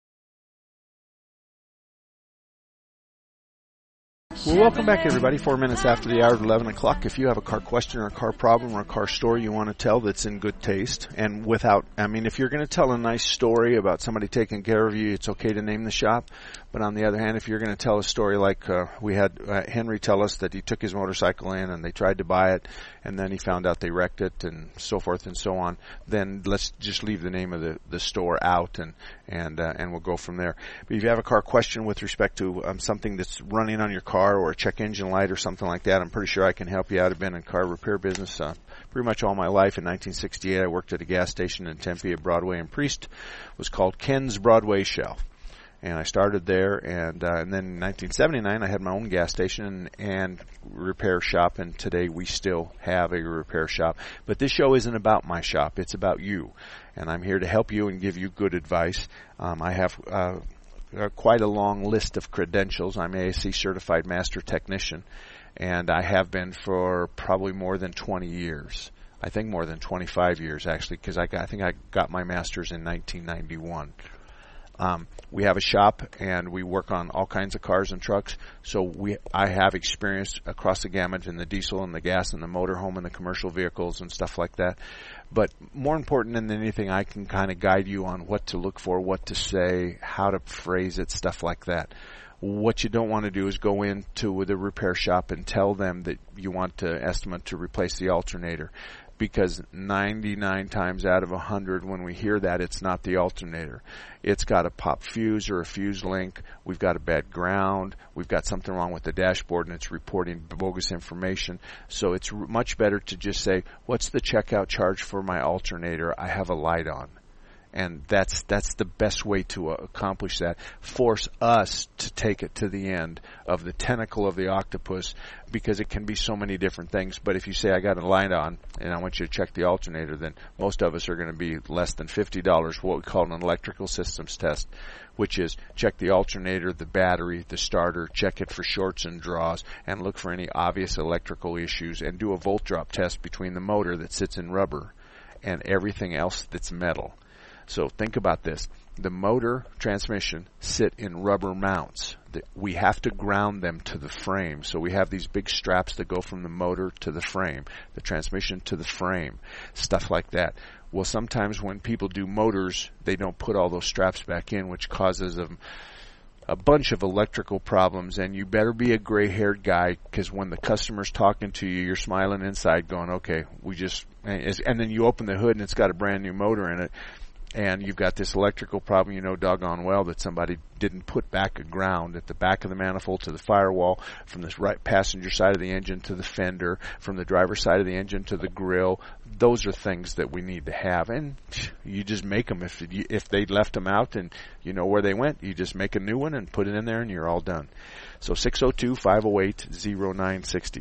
Well, welcome back, everybody. 4 minutes after the hour of 11 o'clock. If you have a car question or a car problem or a car story you want to tell that's in good taste, and if you're going to tell a nice story about somebody taking care of you, it's okay to name the shop. But on the other hand, if you're going to tell a story like we had Henry tell us that he took his motorcycle in and they tried to buy it, and then he found out they wrecked it and so forth and so on, then let's just leave the name of the store out and we'll go from there. But if you have a car question with respect to something that's running on your car or a check engine light or something like that, I'm pretty sure I can help you out. I've been in car repair business pretty much all my life. In 1968, I worked at a gas station in Tempe at Broadway and Priest. It was called Ken's Broadway Shell. And I started there, and then in 1979, I had my own gas station and repair shop, and today we still have a repair shop. But this show isn't about my shop. It's about you, and I'm here to help you and give you good advice. I have quite a long list of credentials. I'm ASC Certified Master Technician, and I have been for probably more than 20 years. I think more than 25 years, actually, because I think I got my master's in 1991. We have a shop, and we work on all kinds of cars and trucks. So I have experience across the gamut in the diesel and the gas and the motorhome and the commercial vehicles and stuff like that. But more important than anything, I can kind of guide you on what to look for, what to say, how to phrase it, stuff like that. What you don't want to do is go into the repair shop and tell them that you want to estimate to replace the alternator. Because 99 times out of 100, when we hear that, it's not the alternator. It's got a pop fuse or a fuse link. We've got a bad ground. We've got something wrong with the dashboard, and it's reporting bogus information. So it's much better to just say, what's the checkout charge for my alternator? I have a light on. And that's the best way to accomplish that. Force us to take it to the end of the tentacle of the octopus, because it can be so many different things. But if you say, I got a light on and I want you to check the alternator, then most of us are going to be less than $50, what we call an electrical systems test, which is check the alternator, the battery, the starter, check it for shorts and draws, and look for any obvious electrical issues, and do a volt drop test between the motor that sits in rubber and everything else that's metal. So think about this. The motor, transmission sit in rubber mounts. We have to ground them to the frame. So we have these big straps that go from the motor to the frame, the transmission to the frame, stuff like that. Well, sometimes when people do motors, they don't put all those straps back in, which causes a bunch of electrical problems. And you better be a gray-haired guy, because when the customer's talking to you, you're smiling inside going, okay, and then you open the hood and it's got a brand new motor in it. and you've got this electrical problem, you know doggone well that somebody didn't put back a ground at the back of the manifold to the firewall, from the right passenger side of the engine to the fender, from the driver's side of the engine to the grill. Those are things that we need to have, and you just make them. If they left them out and you know where they went, you just make a new one and put it in there and you're all done. So 602-508-0960,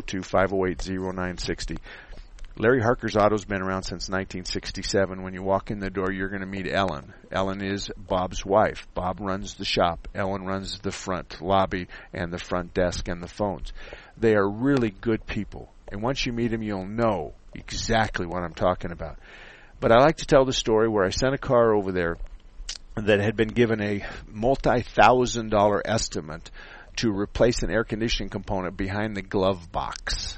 602-508-0960. Larry Harker's Auto's been around since 1967. When you walk in the door, you're going to meet Ellen. Ellen is Bob's wife. Bob runs the shop. Ellen runs the front lobby and the front desk and the phones. They are really good people. And once you meet them, you'll know exactly what I'm talking about. But I like to tell the story where I sent a car over there that had been given a multi-$1,000 estimate to replace an air conditioning component behind the glove box.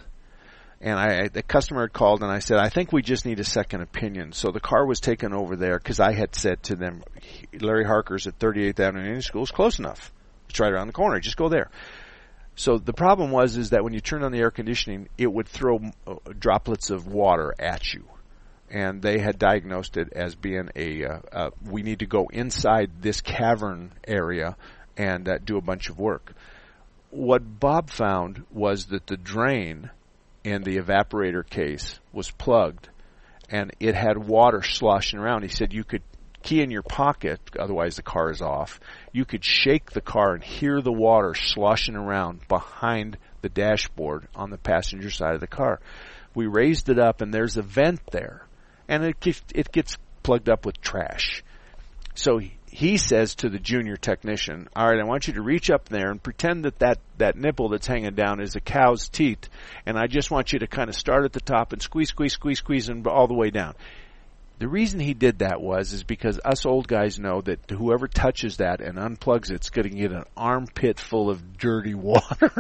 And the customer had called and I said, I think we just need a second opinion. So the car was taken over there because I had said to them, Larry Harker's at 38th Avenue Indian School is close enough. It's right around the corner. Just go there. So the problem is that when you turned on the air conditioning, it would throw droplets of water at you. And they had diagnosed it as being we need to go inside this cavern area and do a bunch of work. What Bob found was that the drain in the evaporator case was plugged, and it had water sloshing around. He said you could key in your pocket, otherwise the car is off. You could shake the car and hear the water sloshing around behind the dashboard on the passenger side of the car. We raised it up, and there's a vent there, and it gets plugged up with trash. So he says to the junior technician, all right, I want you to reach up there and pretend that nipple that's hanging down is a cow's teat, and I just want you to kind of start at the top and squeeze and all the way down. The reason he did that is because us old guys know that whoever touches that and unplugs it's going to get an armpit full of dirty water.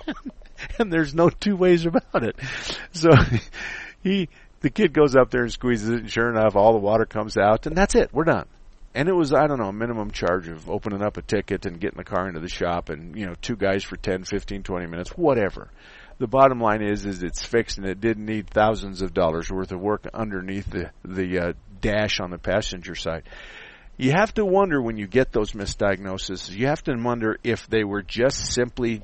And there's no two ways about it. So the kid goes up there and squeezes it, and sure enough, all the water comes out, and that's it. We're done. And it was, I don't know, a minimum charge of opening up a ticket and getting the car into the shop and, 2 guys for 10, 15, 20 minutes, whatever. The bottom line is it's fixed, and it didn't need thousands of dollars worth of work underneath the dash on the passenger side. You have to wonder when you get those misdiagnoses, you have to wonder if they were just simply,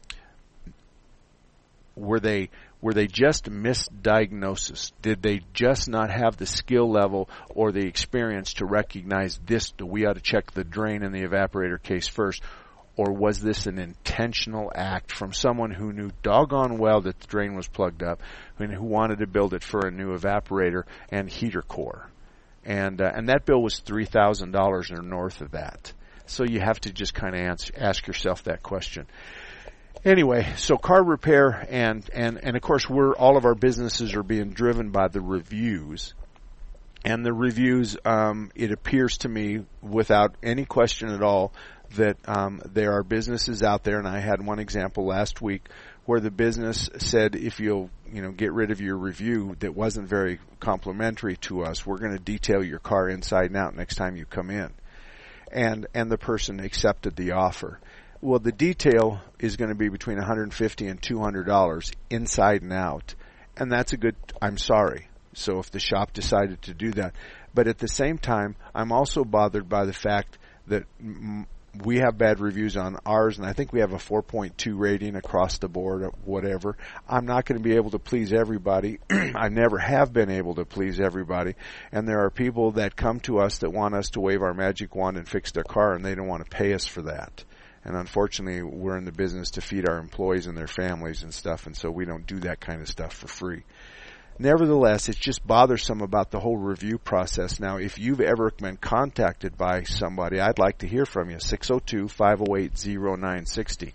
were they just misdiagnosis? Did they just not have the skill level or the experience to recognize this? We ought to check the drain in the evaporator case first. Or was this an intentional act from someone who knew doggone well that the drain was plugged up and who wanted to build it for a new evaporator and heater core? And that bill was $3,000 or north of that. So you have to just kind of ask yourself that question. Anyway, so car repair and of course all of our businesses are being driven by the reviews. And the reviews, it appears to me without any question at all that there are businesses out there, and I had one example last week where the business said, if you'll get rid of your review that wasn't very complimentary to us, we're going to detail your car inside and out next time you come in. And the person accepted the offer. Well, the detail is going to be between $150 and $200 inside and out, and that's a good, I'm sorry. So if the shop decided to do that. But at the same time, I'm also bothered by the fact that we have bad reviews on ours, and I think we have a 4.2 rating across the board or whatever. I'm not going to be able to please everybody. I never have been able to please everybody. And there are people that come to us that want us to wave our magic wand and fix their car, and they don't want to pay us for that. And unfortunately, we're in the business to feed our employees and their families and stuff, and so we don't do that kind of stuff for free. Nevertheless, it's just bothersome about the whole review process. Now, if you've ever been contacted by somebody, I'd like to hear from you. 602-508-0960.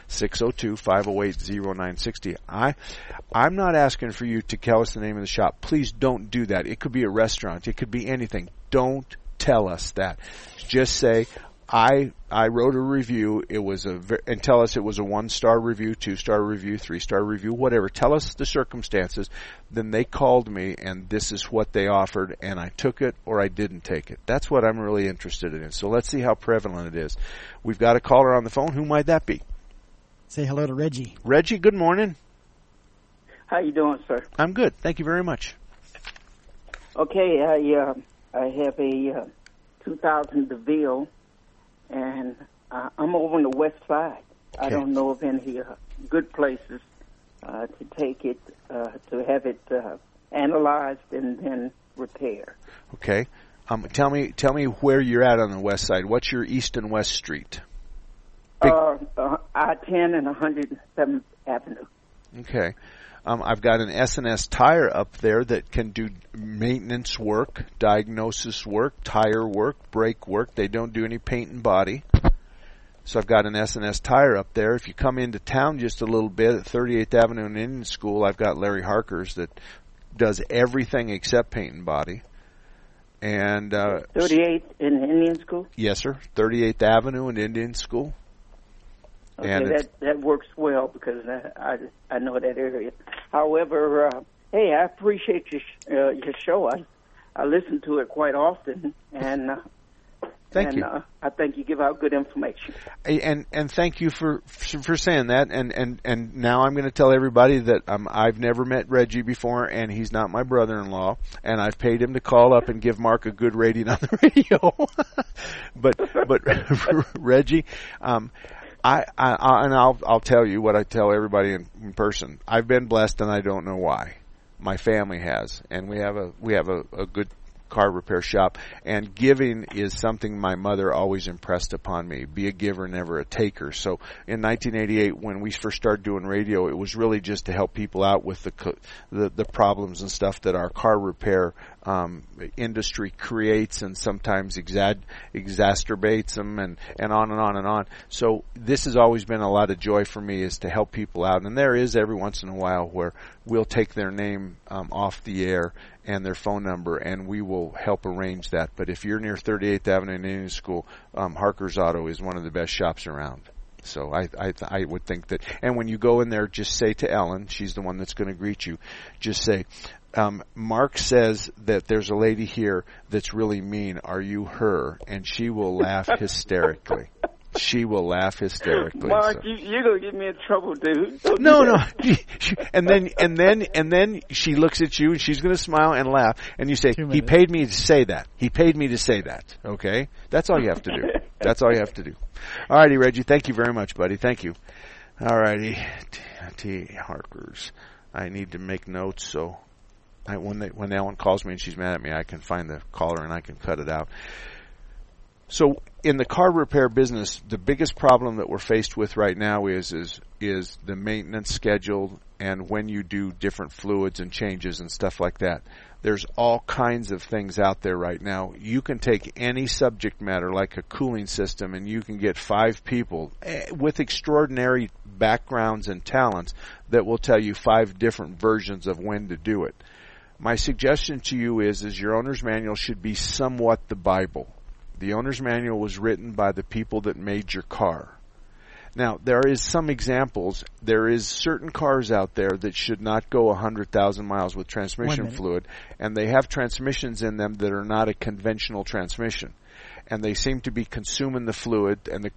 602-508-0960. I'm not asking for you to tell us the name of the shop. Please don't do that. It could be a restaurant. It could be anything. Don't tell us that. Just say, I wrote a review. And tell us it was a 1-star review, 2-star review, 3-star review, whatever. Tell us the circumstances. Then they called me, and this is what they offered, and I took it or I didn't take it. That's what I'm really interested in. So let's see how prevalent it is. We've got a caller on the phone. Who might that be? Say hello to Reggie. Reggie, good morning. How you doing, sir? I'm good. Thank you very much. Okay, I have a 2000 DeVille, and I'm over on the west side. Okay. I don't know of any good places to take it, to have it analyzed and then repaired. Okay. Tell me where you're at on the west side. What's your east and west street? I-10 and 107th Avenue. Okay. I've got an S&S tire up there that can do maintenance work, diagnosis work, tire work, brake work. They don't do any paint and body. So I've got an S&S tire up there. If you come into town just a little bit at 38th Avenue and Indian School, I've got Larry Harkers that does everything except paint and body. And 38th in Indian School? Yes, sir. 38th Avenue and Indian School. Okay, and that works well because I know that area. However, hey, I appreciate your show. I listen to it quite often, and thank you. I think you give out good information. And thank you for saying that. And now I'm going to tell everybody that I've never met Reggie before, and he's not my brother-in-law, and I've paid him to call up and give Mark a good rating on the radio. but Reggie. I'll tell you what I tell everybody in person. I've been blessed, and I don't know why. My family has, and we have a good car repair shop. And giving is something my mother always impressed upon me. Be a giver, never a taker. So in 1988, when we first started doing radio, it was really just to help people out with the problems and stuff that our car repair industry creates and sometimes exacerbates them and on and on and on. So this has always been a lot of joy for me, is to help people out. And there is every once in a while where we'll take their name off the air and their phone number, and we will help arrange that. But if you're near 38th Avenue and Indian School, Harker's Auto is one of the best shops around. So I would think that. And when you go in there, just say to Ellen, she's the one that's going to greet you, just say, Mark says that there's a lady here that's really mean. Are you her? And she will laugh hysterically. She will laugh hysterically. Mark, so. You're gonna get me in trouble, dude. No. And then she looks at you and she's gonna smile and laugh. And you say, "He paid me to say that. He paid me to say that." Okay, that's all you have to do. That's all you have to do. All righty, Reggie. Thank you very much, buddy. Thank you. All righty, T. Harkers. I need to make notes so when Ellen calls me and she's mad at me, I can find the caller and I can cut it out. So in the car repair business, the biggest problem that we're faced with right now is the maintenance schedule and when you do different fluids and changes and stuff like that. There's all kinds of things out there right now. You can take any subject matter like a cooling system and you can get 5 people with extraordinary backgrounds and talents that will tell you 5 different versions of when to do it. My suggestion to you is your owner's manual should be somewhat the Bible. The owner's manual was written by the people that made your car. Now, there is some examples. There is certain cars out there that should not go 100,000 miles with transmission fluid, and they have transmissions in them that are not a conventional transmission. And they seem to be consuming the fluid, and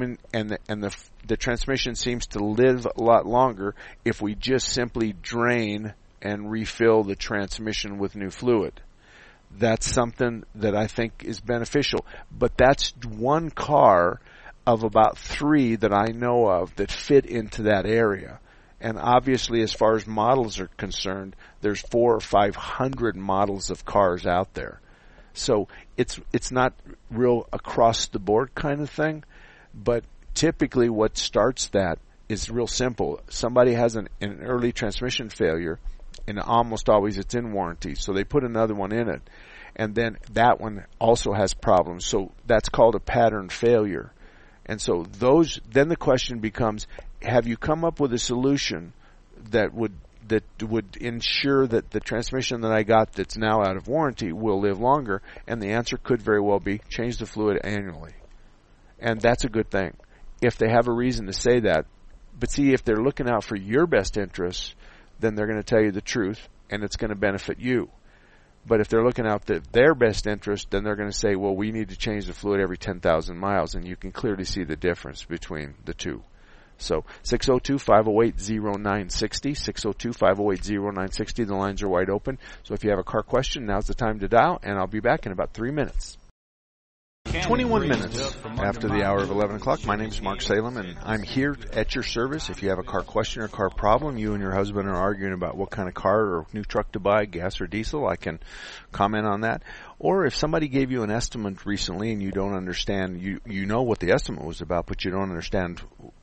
the transmission seems to live a lot longer if we just simply drain and refill the transmission with new fluid. That's something that I think is beneficial. But that's one car of about 3 that I know of that fit into that area. And obviously, as far as models are concerned, there's 400 or 500 models of cars out there. So it's not real across the board kind of thing. But typically what starts that is real simple. Somebody has an early transmission failure, and almost always it's in warranty. So they put another one in it. And then that one also has problems. So that's called a pattern failure. And so then the question becomes, have you come up with a solution that would ensure that the transmission that I got that's now out of warranty will live longer? And the answer could very well be change the fluid annually. And that's a good thing if they have a reason to say that. But see, if they're looking out for your best interests, then they're going to tell you the truth, and it's going to benefit you. But if they're looking out for their best interest, then they're going to say, well, we need to change the fluid every 10,000 miles, and you can clearly see the difference between the two. So 602-508-0960, 602-508-0960. The lines are wide open. So if you have a car question, now's the time to dial, and I'll be back in about 3 minutes. 21 minutes after the hour of 11 o'clock. My name is Mark Salem, and I'm here at your service. If you have a car question or car problem, you and your husband are arguing about what kind of car or new truck to buy, gas or diesel, I can comment on that. Or if somebody gave you an estimate recently and you don't understand, you know what the estimate was about, but you don't understand,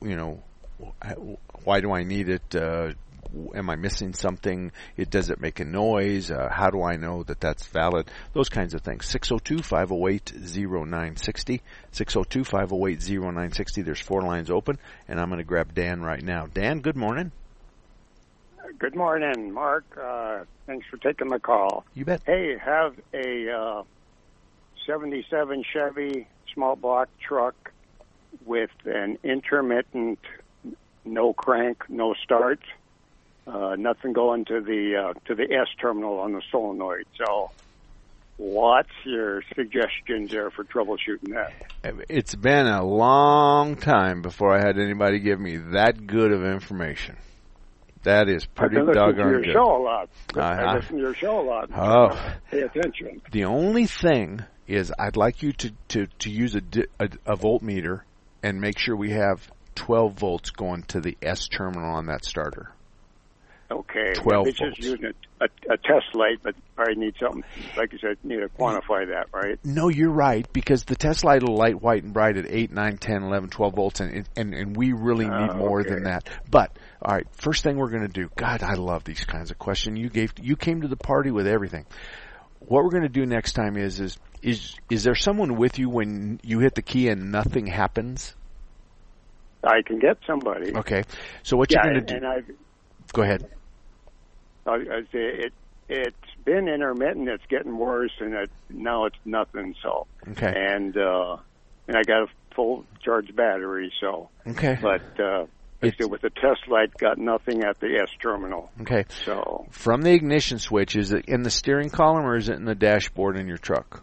why do I need it? Am I missing something? Does it make a noise? How do I know that that's valid? Those kinds of things. 602-508-0960. 602-508-0960. There's 4 lines open, and I'm going to grab Dan right now. Dan, good morning. Good morning, Mark. Thanks for taking the call. You bet. Hey, have a 77 Chevy small block truck with an intermittent no crank, no start. Nothing going to the S terminal on the solenoid. So, what's your suggestions there for troubleshooting that? It's been a long time before I had anybody give me that good of information. That is pretty doggone good. I listen to your show a lot. I listen to your show a lot. Oh, pay attention. The only thing is, I'd like you to use a voltmeter and make sure we have 12 volts going to the S terminal on that starter. Okay. 12 it's volts. Just using a test light, but probably need something, like you said, need to quantify that, right? No, you're right, because the test light will light white and bright at 8, 9, 10, 11, 12 volts, and we really need more than that. But, all right, first thing we're going to do, God, I love these kinds of questions. You came to the party with everything. What we're going to do next time is there someone with you when you hit the key and nothing happens? I can get somebody. Okay. So what you're going to do... And go ahead. I'd say it's been intermittent. It's getting worse, and now it's nothing. So okay, and I got a full charged battery. So okay, but with the test light, got nothing at the S terminal. Okay, so from the ignition switch, is it in the steering column or is it in the dashboard in your truck?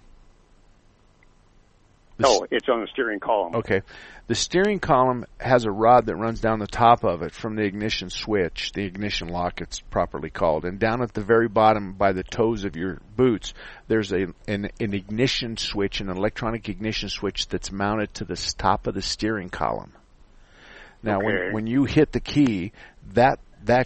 No, it's on the steering column. Okay. The steering column has a rod that runs down the top of it from the ignition switch, the ignition lock it's properly called. And down at the very bottom by the toes of your boots, there's an ignition switch, an electronic ignition switch that's mounted to the top of the steering column. Now, when you hit the key, that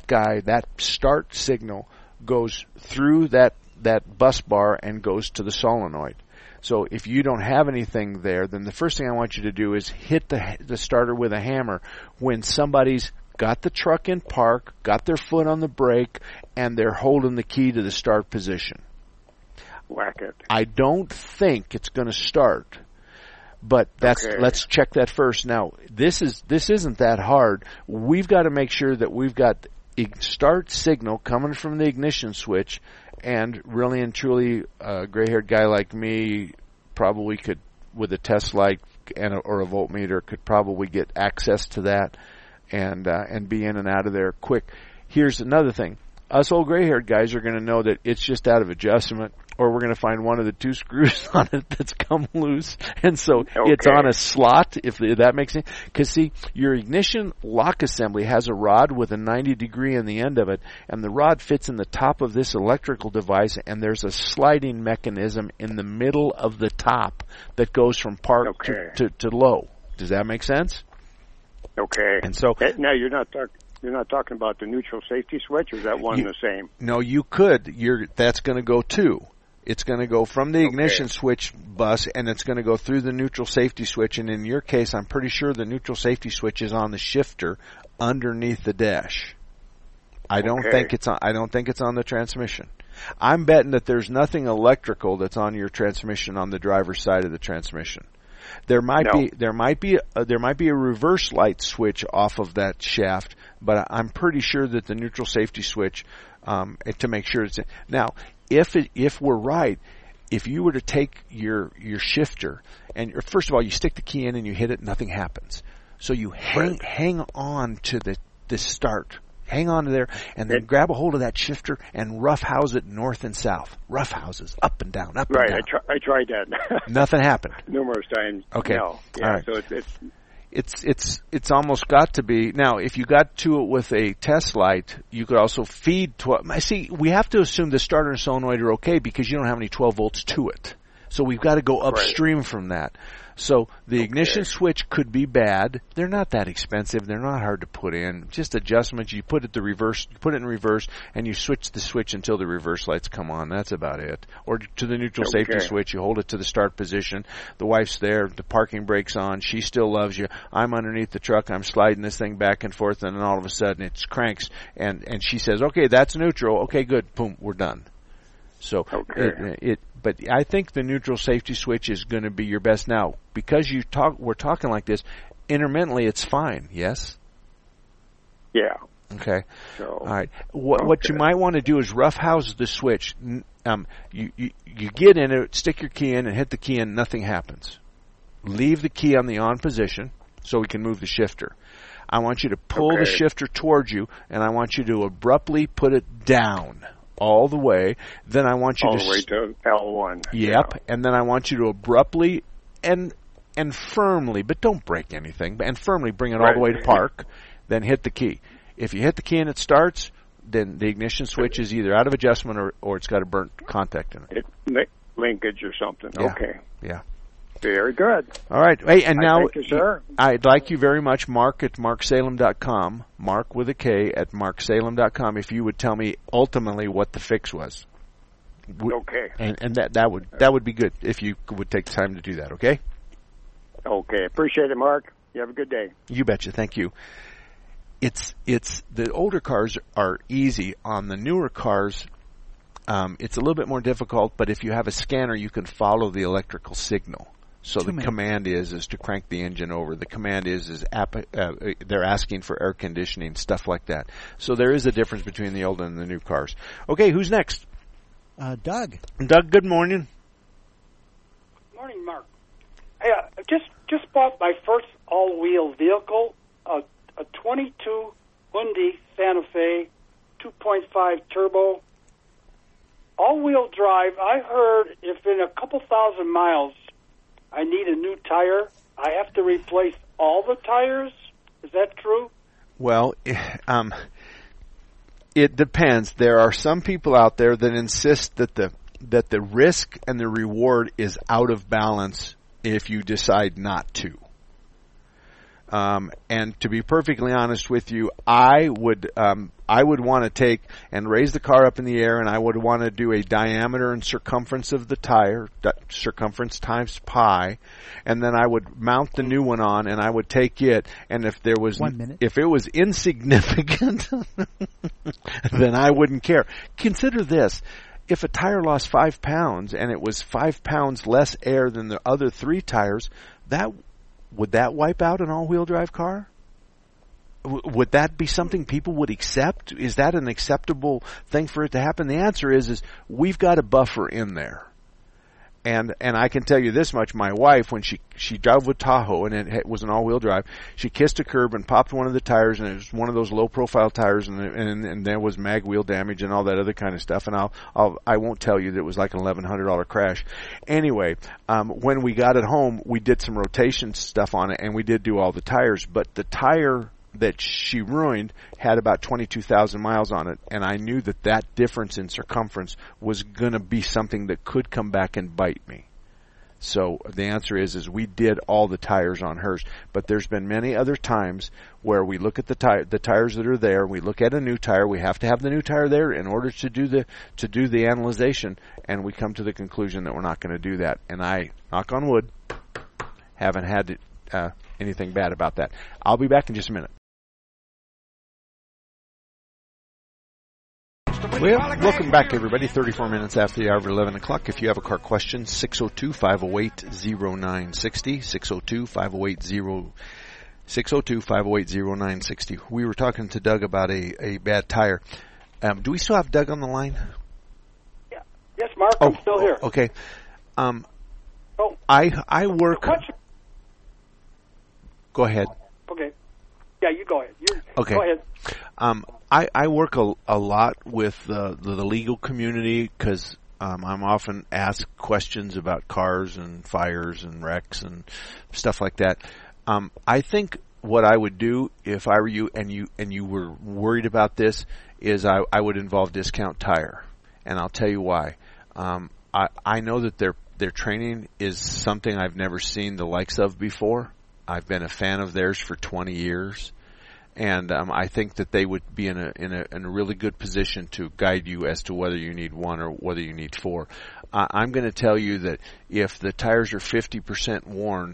start signal goes through that bus bar and goes to the solenoid. So if you don't have anything there, then the first thing I want you to do is hit the starter with a hammer when somebody's got the truck in park, got their foot on the brake, and they're holding the key to the start position. Whack it. I don't think it's going to start, but let's check that first. Now, this isn't that hard. We've got to make sure that we've got a start signal coming from the ignition switch. And really and truly, a gray-haired guy like me probably could, with a test light or a voltmeter, could probably get access to that and be in and out of there quick. Here's another thing. Us old gray-haired guys are going to know that it's just out of adjustment, or we're going to find one of the 2 screws on it that's come loose. And so it's on a slot, if that makes sense. Because, see, your ignition lock assembly has a rod with a 90-degree in the end of it, and the rod fits in the top of this electrical device, and there's a sliding mechanism in the middle of the top that goes from park to low. Does that make sense? Okay. And so now you're not talking about the neutral safety switch, or is that one the same? No, you could. That's going to go too. It's going to go from the ignition switch bus, and it's going to go through the neutral safety switch. And in your case, I'm pretty sure the neutral safety switch is on the shifter underneath the dash. I don't think it's on the transmission. I'm betting that there's nothing electrical that's on your transmission on the driver's side of the transmission. There might be a reverse light switch off of that shaft, but I'm pretty sure that the neutral safety switch to make sure it's in. Now, if we're right, if you were to take your shifter and first of all you stick the key in and you hit it, nothing happens. So you hang on to the start. Hang on to there, and then grab a hold of that shifter and roughhouse it north and south. Roughhouses, up and down, up and down. Right, I tried that. Nothing happened. Numerous times. Okay. No. Yeah, all right. So it's it's almost got to be. Now, if you got to it with a test light, you could also feed 12. See, we have to assume the starter and solenoid are okay because you don't have any 12 volts to it. So we've got to go upstream from that. So the ignition switch could be bad. They're not that expensive. They're not hard to put in. Just adjustments. You put it in reverse, and you switch the switch until the reverse lights come on. That's about it. Or to the neutral safety switch, you hold it to the start position. The wife's there. The parking brake's on. She still loves you. I'm underneath the truck. I'm sliding this thing back and forth, and then all of a sudden it cranks, and she says, "Okay, that's neutral. Okay, good. Boom, we're done." So but I think the neutral safety switch is going to be your best now because we're talking like this. Intermittently, it's fine. Yes. Yeah. Okay. So, all right. What you might want to do is roughhouse the switch. You get in it, stick your key in, and hit the key, and nothing happens. Leave the key on the on position so we can move the shifter. I want you to pull the shifter towards you, and I want you to abruptly put it down. All the way. Then I want you all the way to L1. Yep. Yeah. And then I want you to abruptly and firmly, but don't break anything, and firmly bring it all the way to park. Then hit the key. If you hit the key and it starts, then the ignition switch is either out of adjustment or it's got a burnt contact in it. Linkage or something. Yeah. Okay. Yeah. Very good. All right. Hey, and now thank you, sir. I'd like you very much, Mark at marksalem.com, Mark with a K at marksalem.com, if you would tell me ultimately what the fix was. Okay. And that would be good if you would take the time to do that, okay? Okay. Appreciate it, Mark. You have a good day. You betcha. Thank you. It's the older cars are easy. On the newer cars, it's a little bit more difficult, but if you have a scanner, you can follow the electrical signal. So the command is to crank the engine over. The command is they're asking for air conditioning, stuff like that. So there is a difference between the old and the new cars. Okay, who's next? Doug. Doug, good morning. Morning, Mark. Hey, just bought my first all-wheel vehicle, a 22 Hyundai Santa Fe, 2.5 turbo, all-wheel drive. I heard if in a couple thousand miles I need a new tire, I have to replace all the tires. Is that true? Well, it depends. There are some people out there that insist that the risk and the reward is out of balance if you decide not to. And to be perfectly honest with you, I would want to take and raise the car up in the air, and I would want to do a diameter and circumference of the tire, circumference times pi, and then I would mount the new one on, and I would take it, and if it was insignificant, then I wouldn't care. Consider this. If a tire lost 5 pounds and it was 5 pounds less air than the other 3 tires, would that wipe out an all-wheel drive car? Would that be something people would accept? Is that an acceptable thing for it to happen? The answer is we've got a buffer in there. And I can tell you this much, my wife, when she drove with Tahoe and it was an all-wheel drive, she kissed a curb and popped one of the tires, and it was one of those low-profile tires, and there was mag wheel damage and all that other kind of stuff. And I won't tell you that it was like an $1,100 crash. Anyway, when we got it home, we did some rotation stuff on it, and we did do all the tires. But the tire that she ruined had about 22,000 miles on it, and I knew that difference in circumference was going to be something that could come back and bite me. So the answer is we did all the tires on hers, but there's been many other times where we look at the tires that are there, we look at a new tire, we have to have the new tire there in order to do the analyzation, and we come to the conclusion that we're not going to do that. And I, knock on wood, haven't had anything bad about that. I'll be back in just a minute. Well, welcome back, everybody. 34 minutes after the hour of 11 o'clock. If you have a car question, 602-508-0960, 602-508-0960. We were talking to Doug about a bad tire. Do we still have Doug on the line? Yeah. Yes, Mark, I'm still here. Okay. I work... Go ahead. Okay. Yeah, you go ahead. Okay. Go ahead. I work a lot with the legal community because I'm often asked questions about cars and fires and wrecks and stuff like that. I think what I would do if I were you and you were worried about this is I would involve Discount Tire, and I'll tell you why. I know that their training is something I've never seen the likes of before. I've been a fan of theirs for 20 years, and I think that they would be in a really good position to guide you as to whether you need 1 or whether you need 4. I'm going to tell you that if the tires are 50% worn,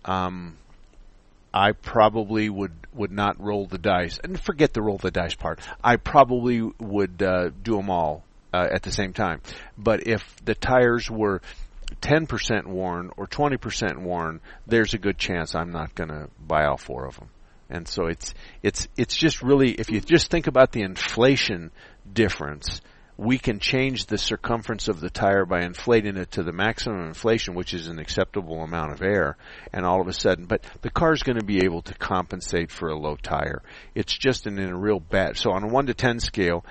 I probably would not roll the dice. And forget the roll the dice part. I probably would do them all at the same time. But if the tires were 10% worn or 20% worn, there's a good chance I'm not going to buy all 4 of them. And so it's just really, if you just think about the inflation difference, we can change the circumference of the tire by inflating it to the maximum inflation, which is an acceptable amount of air, and all of a sudden, but the car's going to be able to compensate for a low tire. It's just in a real bad, so on a 1 to 10 scale,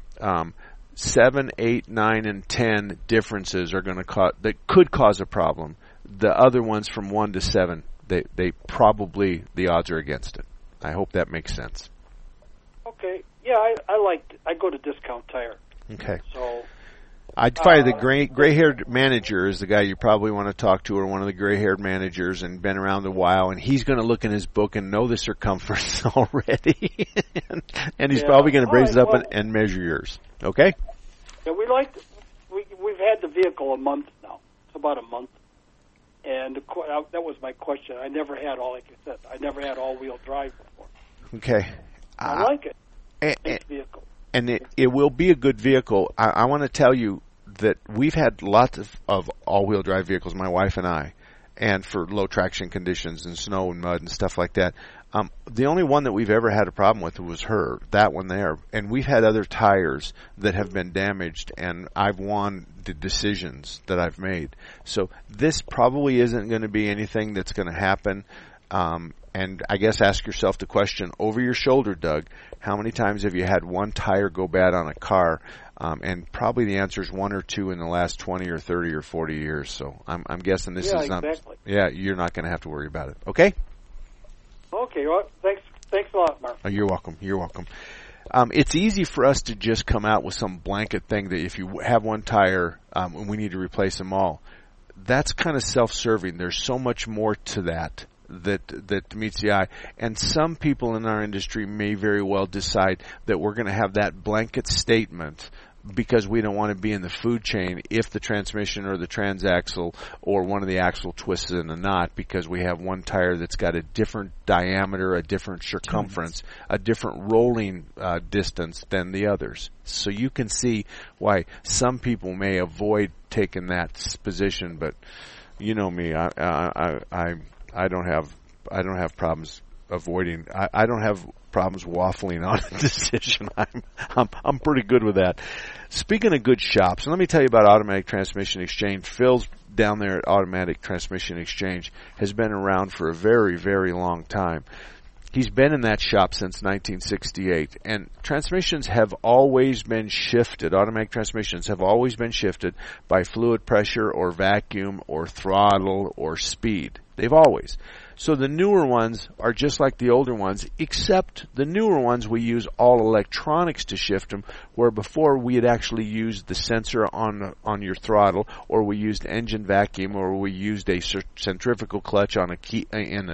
7, 8, 9, and 10 differences are going to that could cause a problem. The other ones from 1 to 7, they probably, the odds are against it. I hope that makes sense. Okay. Yeah, I go to Discount Tire. Okay. So I'd find the gray-haired manager is the guy you probably want to talk to, or one of the gray-haired managers, and been around a while, and he's going to look in his book and know the circumference already, and he's probably going to raise it up and measure yours. Okay? Yeah, we've had the vehicle a month now. It's about a month, and that was my question. I never had all-wheel drive before. Okay. I like it. Nice vehicle. And it will be a good vehicle. I want to tell you that we've had lots of all-wheel drive vehicles, my wife and I, and for low traction conditions and snow and mud and stuff like that. The only one that we've ever had a problem with was that one there. And we've had other tires that have been damaged, and I've won the decisions that I've made. So this probably isn't going to be anything that's going to happen. And I guess ask yourself the question over your shoulder, Doug, how many times have you had one tire go bad on a car? And probably the answer is 1 or 2 in the last 20 or 30 or 40 years. So I'm guessing this is not. Exactly. Yeah, you're not going to have to worry about it. Okay? Okay. Well, thanks a lot, Mark. Oh, you're welcome. You're welcome. It's easy for us to just come out with some blanket thing that if you have one tire, we need to replace them all. That's kind of self-serving. There's so much more to that meets the eye. And some people in our industry may very well decide that we're going to have that blanket statement because we don't want to be in the food chain if the transmission or the transaxle or one of the axle twists in a knot because we have one tire that's got a different diameter, a different circumference, a different rolling distance than the others. So you can see why some people may avoid taking that position, but you know me, I don't have problems avoiding. I don't have problems waffling on a decision. I'm pretty good with that. Speaking of good shops, let me tell you about Automatic Transmission Exchange. Phil's down there at Automatic Transmission Exchange has been around for a very, very long time. He's been in that shop since 1968, and transmissions have always been shifted. Automatic transmissions have always been shifted by fluid pressure or vacuum or throttle or speed. They've always. So the newer ones are just like the older ones, except the newer ones we use all electronics to shift them, where before we had actually used the sensor on your throttle, or we used engine vacuum, or we used a centrifugal clutch on a key in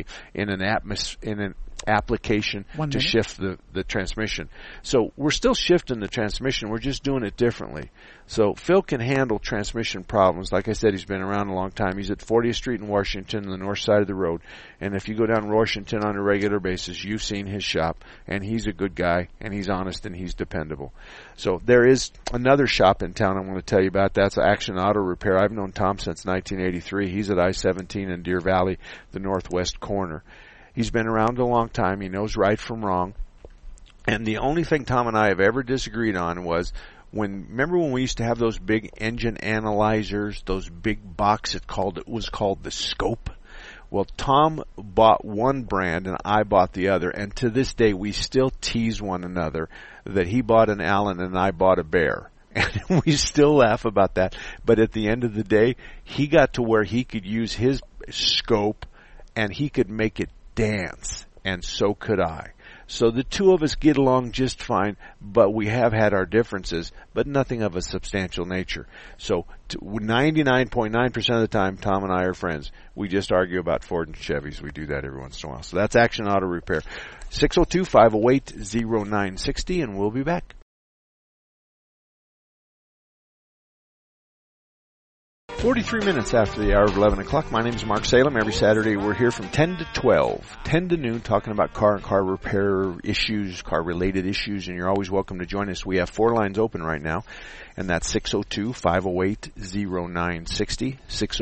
an application to shift the transmission. So we're still shifting the transmission, we're just doing it differently. So Phil can handle transmission problems. Like I said, he's been around a long time. He's at 40th Street in Washington, on the north side of the road. And if you go down Washington on a regular basis, you've seen his shop, and he's a good guy, and he's honest, and he's dependable. So there is another shop in town I want to tell you about. That's Action Auto Repair. I've known Tom since 1983. He's at I-17 in Deer Valley, the northwest corner. He's been around a long time. He knows right from wrong. And the only thing Tom and I have ever disagreed on was remember when we used to have those big engine analyzers, those big box, it was called the Scope? Well, Tom bought one brand and I bought the other, and to this day we still tease one another that he bought an Allen and I bought a Bear. And we still laugh about that. But at the end of the day, he got to where he could use his Scope and he could make it dance, and so could I. So the two of us get along just fine, but we have had our differences, but nothing of a substantial nature. So 99.9% of the time, Tom and I are friends. We just argue about Ford and Chevys. We do that every once in a while. So that's Action Auto Repair. 602-508-0960, and we'll be back. 43 minutes after the hour of 11 o'clock. My name is Mark Salem. Every Saturday we're here from 10 to 12, 10 to noon, talking about car and car repair issues, car-related issues, and you're always welcome to join us. We have 4 lines open right now, and that's 602-508-0960,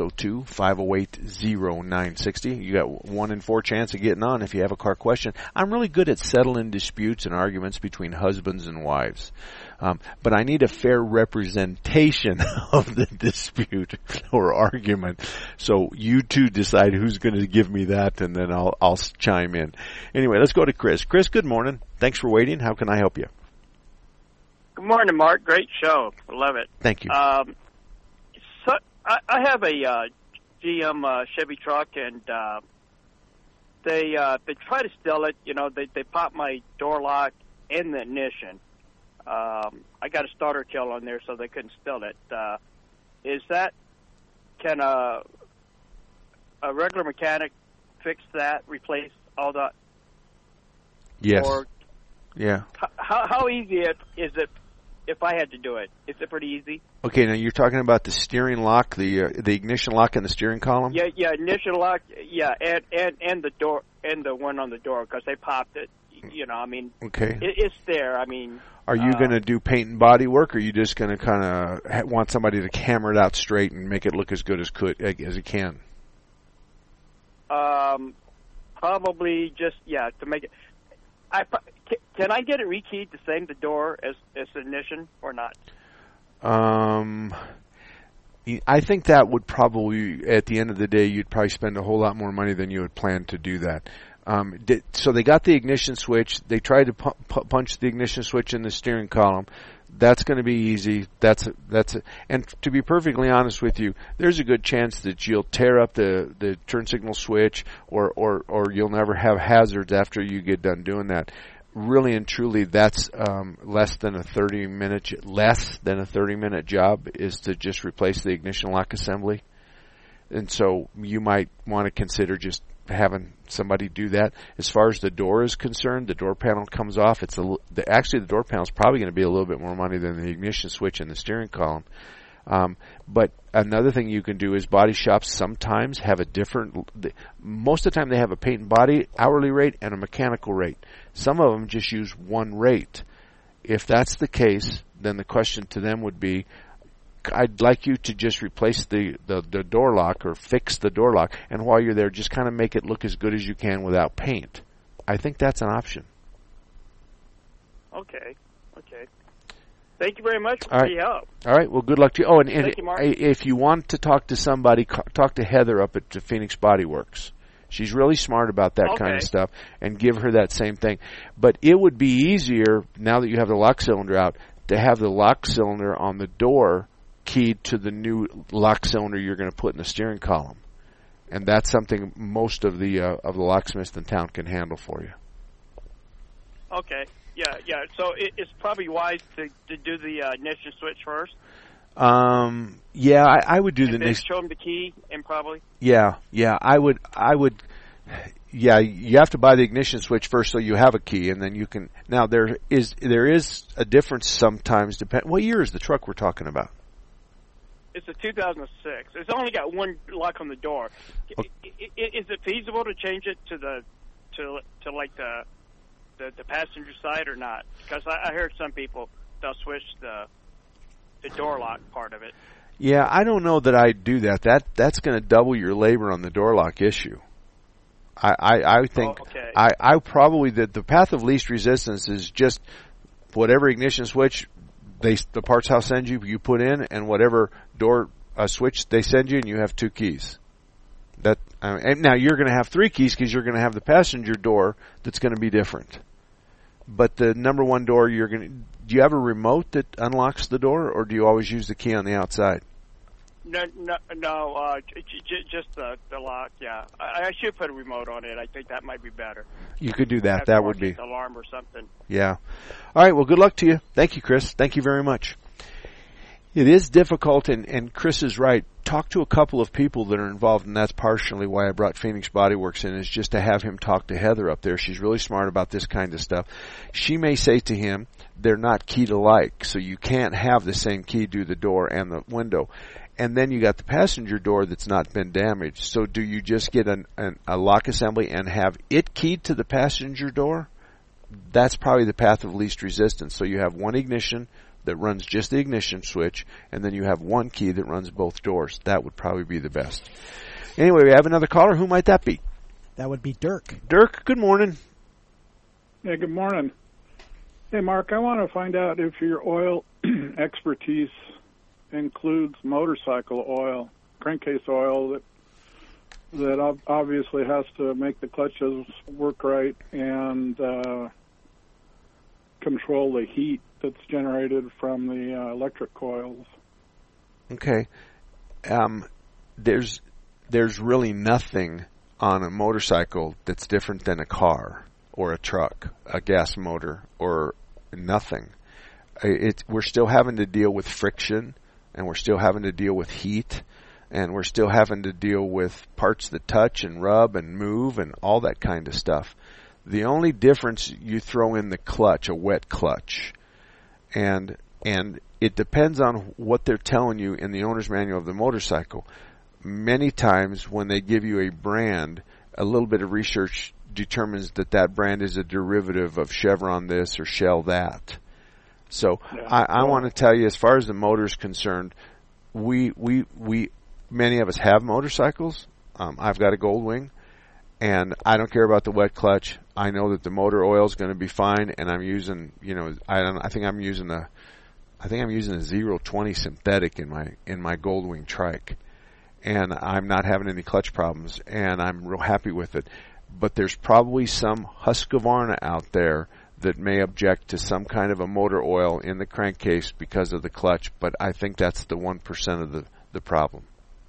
602-508-0960. You got 1 in 4 chance of getting on if you have a car question. I'm really good at settling disputes and arguments between husbands and wives. But I need a fair representation of the dispute or argument. So you two decide who's going to give me that, and then I'll chime in. Anyway, let's go to Chris. Chris, good morning. Thanks for waiting. How can I help you? Good morning, Mark. Great show. I love it. Thank you. So I have a GM Chevy truck, and they try to steal it. You know, they pop my door lock and the ignition. I got a starter kill on there, so they couldn't steal it. Can a regular mechanic fix that, replace all that? Yes. Or yeah. How easy is it if I had to do it? Is it pretty easy? Okay, now you're talking about the steering lock, the ignition lock in the steering column? Yeah, ignition lock, yeah, and the door, and the one on the door, because they popped it. You know, I mean, okay. It's there. I mean, are you going to do paint and body work, or are you just going to kind of want somebody to hammer it out straight and make it look as good as it can? Probably just to make it. Can I get it rekeyed to same the door as ignition or not? I think that would probably, at the end of the day, you'd probably spend a whole lot more money than you had planned to do that. So they got the ignition switch. They tried to punch the ignition switch in the steering column. That's going to be easy. And to be perfectly honest with you, there's a good chance that you'll tear up the turn signal switch, or you'll never have hazards after you get done doing that. Really and truly, that's less than a 30 minute job is to just replace the ignition lock assembly. And so you might want to consider just having somebody do that. As far as the door is concerned, the door panel comes off. Actually, the door panel is probably going to be a little bit more money than the ignition switch and the steering column. But another thing you can do is body shops sometimes have most of the time they have a paint and body hourly rate and a mechanical rate. Some of them just use one rate. If that's the case, then the question to them would be, I'd like you to just replace the door lock or fix the door lock, and while you're there, just kind of make it look as good as you can without paint. I think that's an option. Okay. Thank you very much for your help. All right. Well, good luck to you. Oh, and Thank you, Mark. If you want to talk to somebody, talk to Heather up at Phoenix Body Works. She's really smart about that kind of stuff, and give her that same thing. But it would be easier, now that you have the lock cylinder out, to have the lock cylinder on the door keyed to the new lock cylinder you're going to put in the steering column. And that's something most of the locksmiths in town can handle for you. Okay. Yeah. So it's probably wise to do the ignition switch first. Yeah, I would do the next. Show them the key and probably. Yeah, I would. Yeah, you have to buy the ignition switch first, so you have a key, and then you can. Now there is a difference sometimes. What year is the truck we're talking about? It's a 2006. It's only got one lock on the door. Okay. Is it feasible to change it to the passenger side or not? Because I heard some people they'll switch the door lock part of it. Yeah, I don't know that I'd do that. That's going to double your labor on the door lock issue. I think I probably the path of least resistance is just whatever ignition switch the parts house sends you put in, and whatever door switch they send you, and you have 2 keys. And now you're going to have 3 keys because you're going to have the passenger door that's going to be different. But the number one door do you have a remote that unlocks the door, or do you always use the key on the outside? just the lock. Yeah, I should put a remote on it. I think that might be better. You could do that. That would be alarm or something. Yeah. All right. Well, good luck to you. Thank you, Chris. Thank you very much. It is difficult, and Chris is right. Talk to a couple of people that are involved, and that's partially why I brought Phoenix Body Works in, is just to have him talk to Heather up there. She's really smart about this kind of stuff. She may say to him, they're not keyed alike, so you can't have the same key do the door and the window. And then you got the passenger door that's not been damaged. So do you just get a lock assembly and have it keyed to the passenger door? That's probably the path of least resistance. So you have one ignition that runs just the ignition switch, and then you have one key that runs both doors. That would probably be the best. Anyway, we have another caller. Who might that be? That would be Dirk. Dirk, good morning. Yeah, good morning. Hey, Mark, I want to find out if your oil expertise includes motorcycle oil, crankcase oil that obviously has to make the clutches work right and control the heat that's generated from the electric coils. Okay. There's really nothing on a motorcycle that's different than a car or a truck, a gas motor, or nothing. We're still having to deal with friction, and we're still having to deal with heat, and we're still having to deal with parts that touch and rub and move and all that kind of stuff. The only difference, you throw in the clutch, a wet clutch. And it depends on what they're telling you in the owner's manual of the motorcycle. Many times when they give you a brand, a little bit of research determines that brand is a derivative of Chevron this or Shell that. So yeah. I want to tell you, as far as the motor is concerned, we many of us have motorcycles. I've got a Goldwing, and I don't care about the wet clutch. I know that the motor oil is going to be fine, and I'm using, I think I'm using a 020 synthetic in my Goldwing trike, and I'm not having any clutch problems, and I'm real happy with it. But there's probably some Husqvarna out there that may object to some kind of a motor oil in the crankcase because of the clutch, but I think that's the 1% of the problem.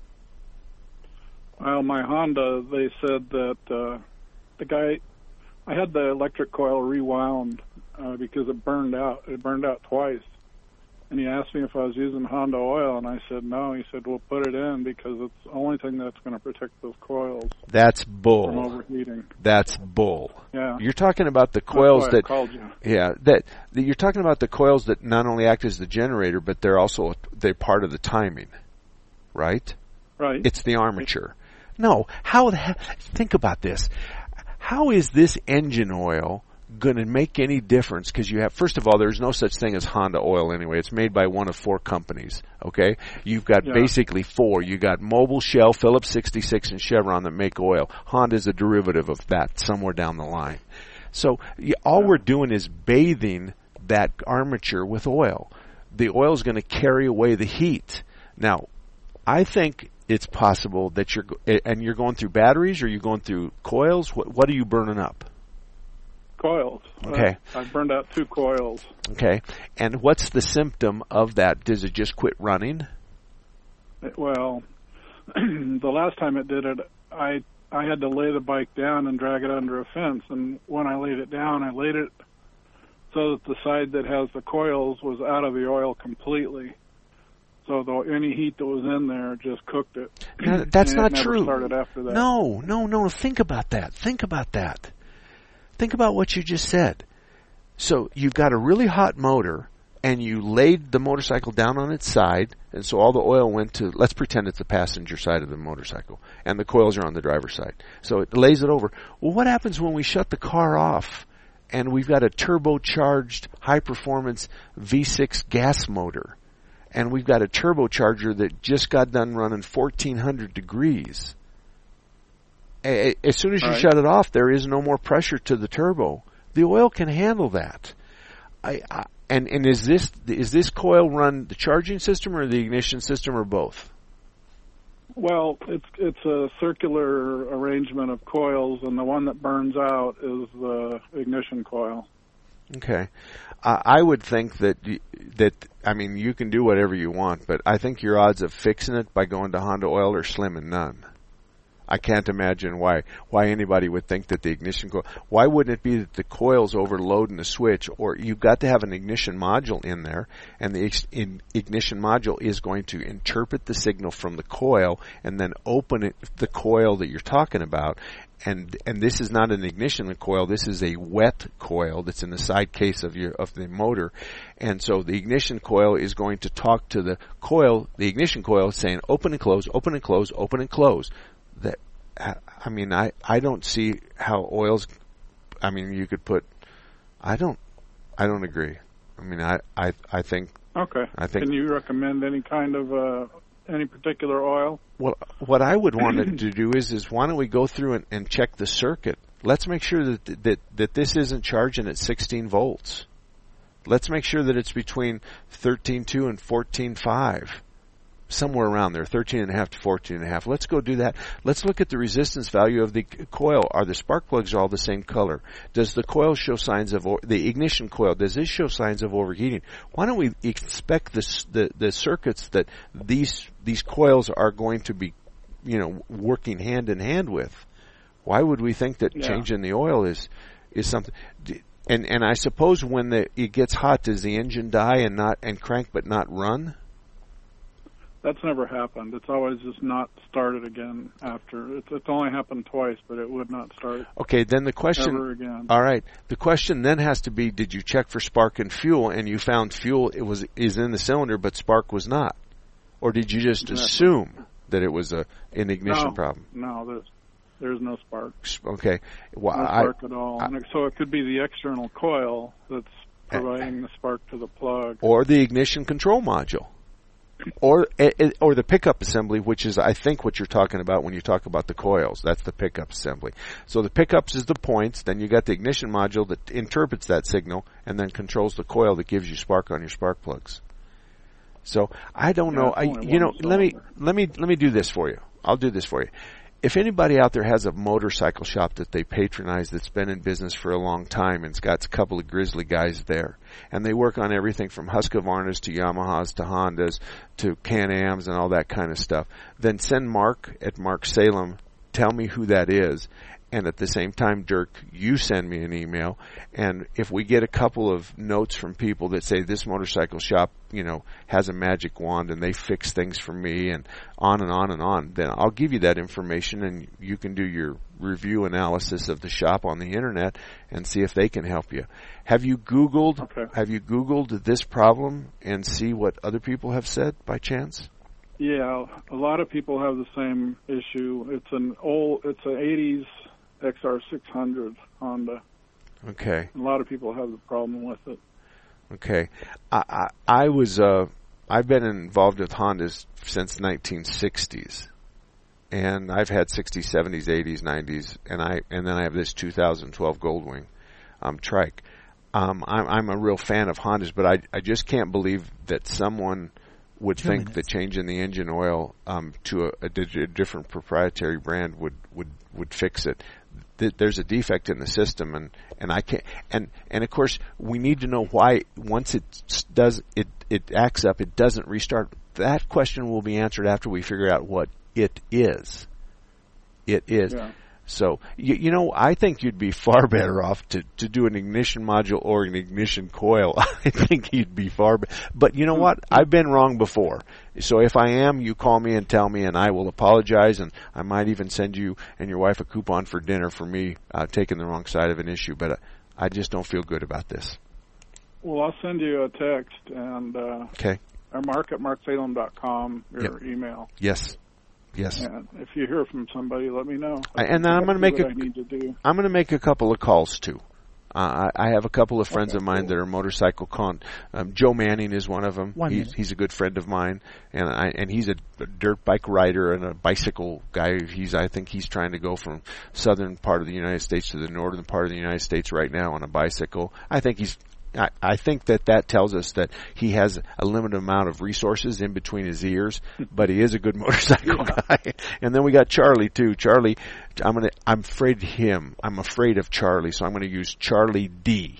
Well, my Honda, they said that the guy, I had the electric coil rewound because it burned out. It burned out twice. And he asked me if I was using Honda oil, and I said no. He said, well, put it in because it's the only thing that's going to protect those coils. That's bull. From overheating. That's bull. Yeah. You're talking about the coils that's why I called you. Yeah, you're talking about the coils that not only act as the generator, but they're part of the timing, right? Right. It's the armature. No, think about this. How is this engine oil going to make any difference? Because first of all, there's no such thing as Honda oil anyway. It's made by one of 4 companies, okay? You've got basically 4. You got Mobil, Shell, Phillips 66, and Chevron that make oil. Honda's a derivative of that somewhere down the line. So all we're doing is bathing that armature with oil. The oil is going to carry away the heat. Now, I think it's possible that you're going through batteries, or you're going through coils. What are you burning up? Coils. Okay. I burned out 2 coils. Okay. And what's the symptom of that? Does it just quit running? Well, the last time it did it, I had to lay the bike down and drag it under a fence. And when I laid it down, I laid it so that the side that has the coils was out of the oil completely. So any heat that was in there just cooked it. No, that's not never true. Started after that. No. Think about that. Think about what you just said. So you've got a really hot motor, and you laid the motorcycle down on its side, and so all the oil went to, let's pretend it's the passenger side of the motorcycle, and the coils are on the driver's side. So it lays it over. Well, what happens when we shut the car off, and we've got a turbocharged, high-performance V6 gas motor, and we've got a turbocharger that just got done running 1,400 degrees? As soon as you shut it off, there is no more pressure to the turbo. The oil can handle that. And is this coil run the charging system or the ignition system, or both? Well, it's a circular arrangement of coils, and the one that burns out is the ignition coil. Okay, I would think that I mean, you can do whatever you want, but I think your odds of fixing it by going to Honda Oil are slim and none. I can't imagine why anybody would think that the ignition coil. Why wouldn't it be that the coil's overloading the switch, or you've got to have an ignition module in there, and the ignition module is going to interpret the signal from the coil and then open the coil that you're talking about. And this is not an ignition coil. This is a wet coil that's in the side case of the motor, and so the ignition coil is going to talk to the coil. The ignition coil is saying open and close, open and close, open and close. That, I mean, I don't see how oils. I mean, you could put. I don't agree. I mean, I think. Okay. Can you recommend any kind of any particular oil? Well, what I would want to do is why don't we go through and check the circuit? Let's make sure that this isn't charging at 16 volts. Let's make sure that it's between 13.2 and 14.5. Somewhere around there, 13.5 to 14.5. Let's go do that. Let's look at the resistance value of the coil. Are the spark plugs all the same color? Does the coil show signs of the ignition coil? Does it show signs of overheating? Why don't we inspect the circuits that these coils are going to be, working hand in hand with? Why would we think that changing the oil is something? And I suppose when it gets hot, does the engine die and crank but not run? That's never happened. It's always just not started again after. It's only happened twice, but it would not start. Okay, then the question. Ever again. All right, the question then has to be: did you check for spark and fuel, and you found fuel is in the cylinder, but spark was not, or did you just assume that it was an ignition problem? No, there's no spark. Okay, well, no spark at all. So it could be the external coil that's providing the spark to the plug, or the ignition control module. Or the pickup assembly, which is, I think, what you're talking about when you talk about the coils. That's the pickup assembly. So the pickups is the points. Then you got the ignition module that interprets that signal and then controls the coil that gives you spark on your spark plugs. So I don't know. Let me do this for you. I'll do this for you. If anybody out there has a motorcycle shop that they patronize that's been in business for a long time and's got a couple of grizzly guys there, and they work on everything from Husqvarnas to Yamahas to Hondas to Can-Ams and all that kind of stuff, then send Mark at Mark Salem. Tell me who that is. And at the same time, Dirk, you send me an email. And if we get a couple of notes from people that say this motorcycle shop, has a magic wand and they fix things for me and on and on and on, then I'll give you that information and you can do your review analysis of the shop on the internet and see if they can help you. Have you Googled this problem and see what other people have said by chance? Yeah, a lot of people have the same issue. It's an 80s XR600 Honda. Okay. A lot of people have the problem with it. Okay. I've been involved with Hondas since 1960s. And I've had 60s, 70s, 80s, 90s, and then I have this 2012 Goldwing trike. I'm a real fan of Hondas, but I just can't believe that someone would think that changing the engine oil to a different proprietary brand would fix it. There's a defect in the system, and I can't. And of course, we need to know why. Once it acts up, it doesn't restart. That question will be answered after we figure out what it is. It is. Yeah. So, I think you'd be far better off to do an ignition module or an ignition coil. I think you'd be far better. But you know what? I've been wrong before. So if I am, you call me and tell me, and I will apologize, and I might even send you and your wife a coupon for dinner for me taking the wrong side of an issue. But I just don't feel good about this. Well, I'll send you a text and okay. Or Mark at marksalem.com, your email. Yes. Yes. And if you hear from somebody, let me know. And then I'm going to make a couple of calls too. I have a couple of friends of mine that are motorcycle Joe Manning is one of them. He's a good friend of mine, and he's a dirt bike rider and a bicycle guy. I think he's trying to go from southern part of the United States to the northern part of the United States right now on a bicycle. I think that tells us that he has a limited amount of resources in between his ears, but he is a good motorcycle guy. And then we got Charlie too. Charlie, I'm afraid of Charlie, so I'm going to use Charlie D.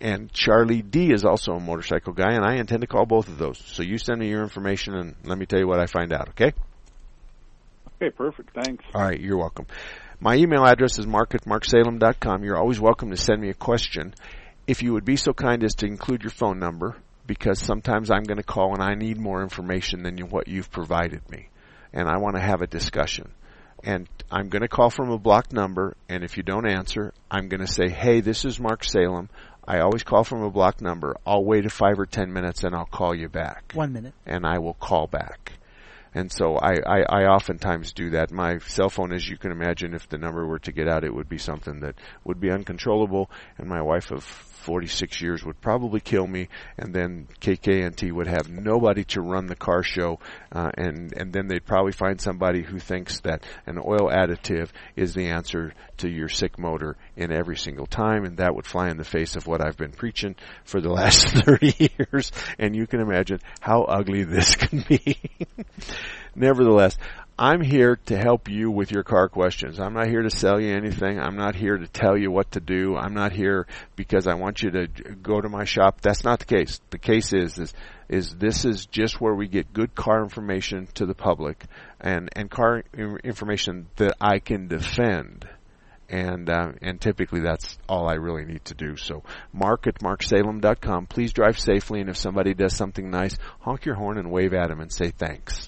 And Charlie D is also a motorcycle guy, and I intend to call both of those. So you send me your information, and let me tell you what I find out, okay? Okay, perfect. Thanks. All right, you're welcome. My email address is mark@marksalem.com. You're always welcome to send me a question. If you would be so kind as to include your phone number, because sometimes I'm going to call and I need more information than what you've provided me. And I want to have a discussion. And I'm going to call from a blocked number, and if you don't answer, I'm going to say, hey, this is Mark Salem. I always call from a blocked number. I'll wait 5 or 10 minutes, and I'll call you back. 1 minute. And I will call back. And so I oftentimes do that. My cell phone, as you can imagine, if the number were to get out, it would be something that would be uncontrollable, and my wife of 46 years would probably kill me, and then KKNT would have nobody to run the car show, and then they'd probably find somebody who thinks that an oil additive is the answer to your sick motor in every single time, and that would fly in the face of what I've been preaching for the last 30 years, and you can imagine how ugly this can be. Nevertheless, I'm here to help you with your car questions. I'm not here to sell you anything. I'm not here to tell you what to do. I'm not here because I want you to go to my shop. That's not the case. The case is this is just where we get good car information to the public and car information that I can defend. And typically that's all I really need to do. So mark@marksalem.com. Please drive safely, and if somebody does something nice, honk your horn and wave at them and say thanks.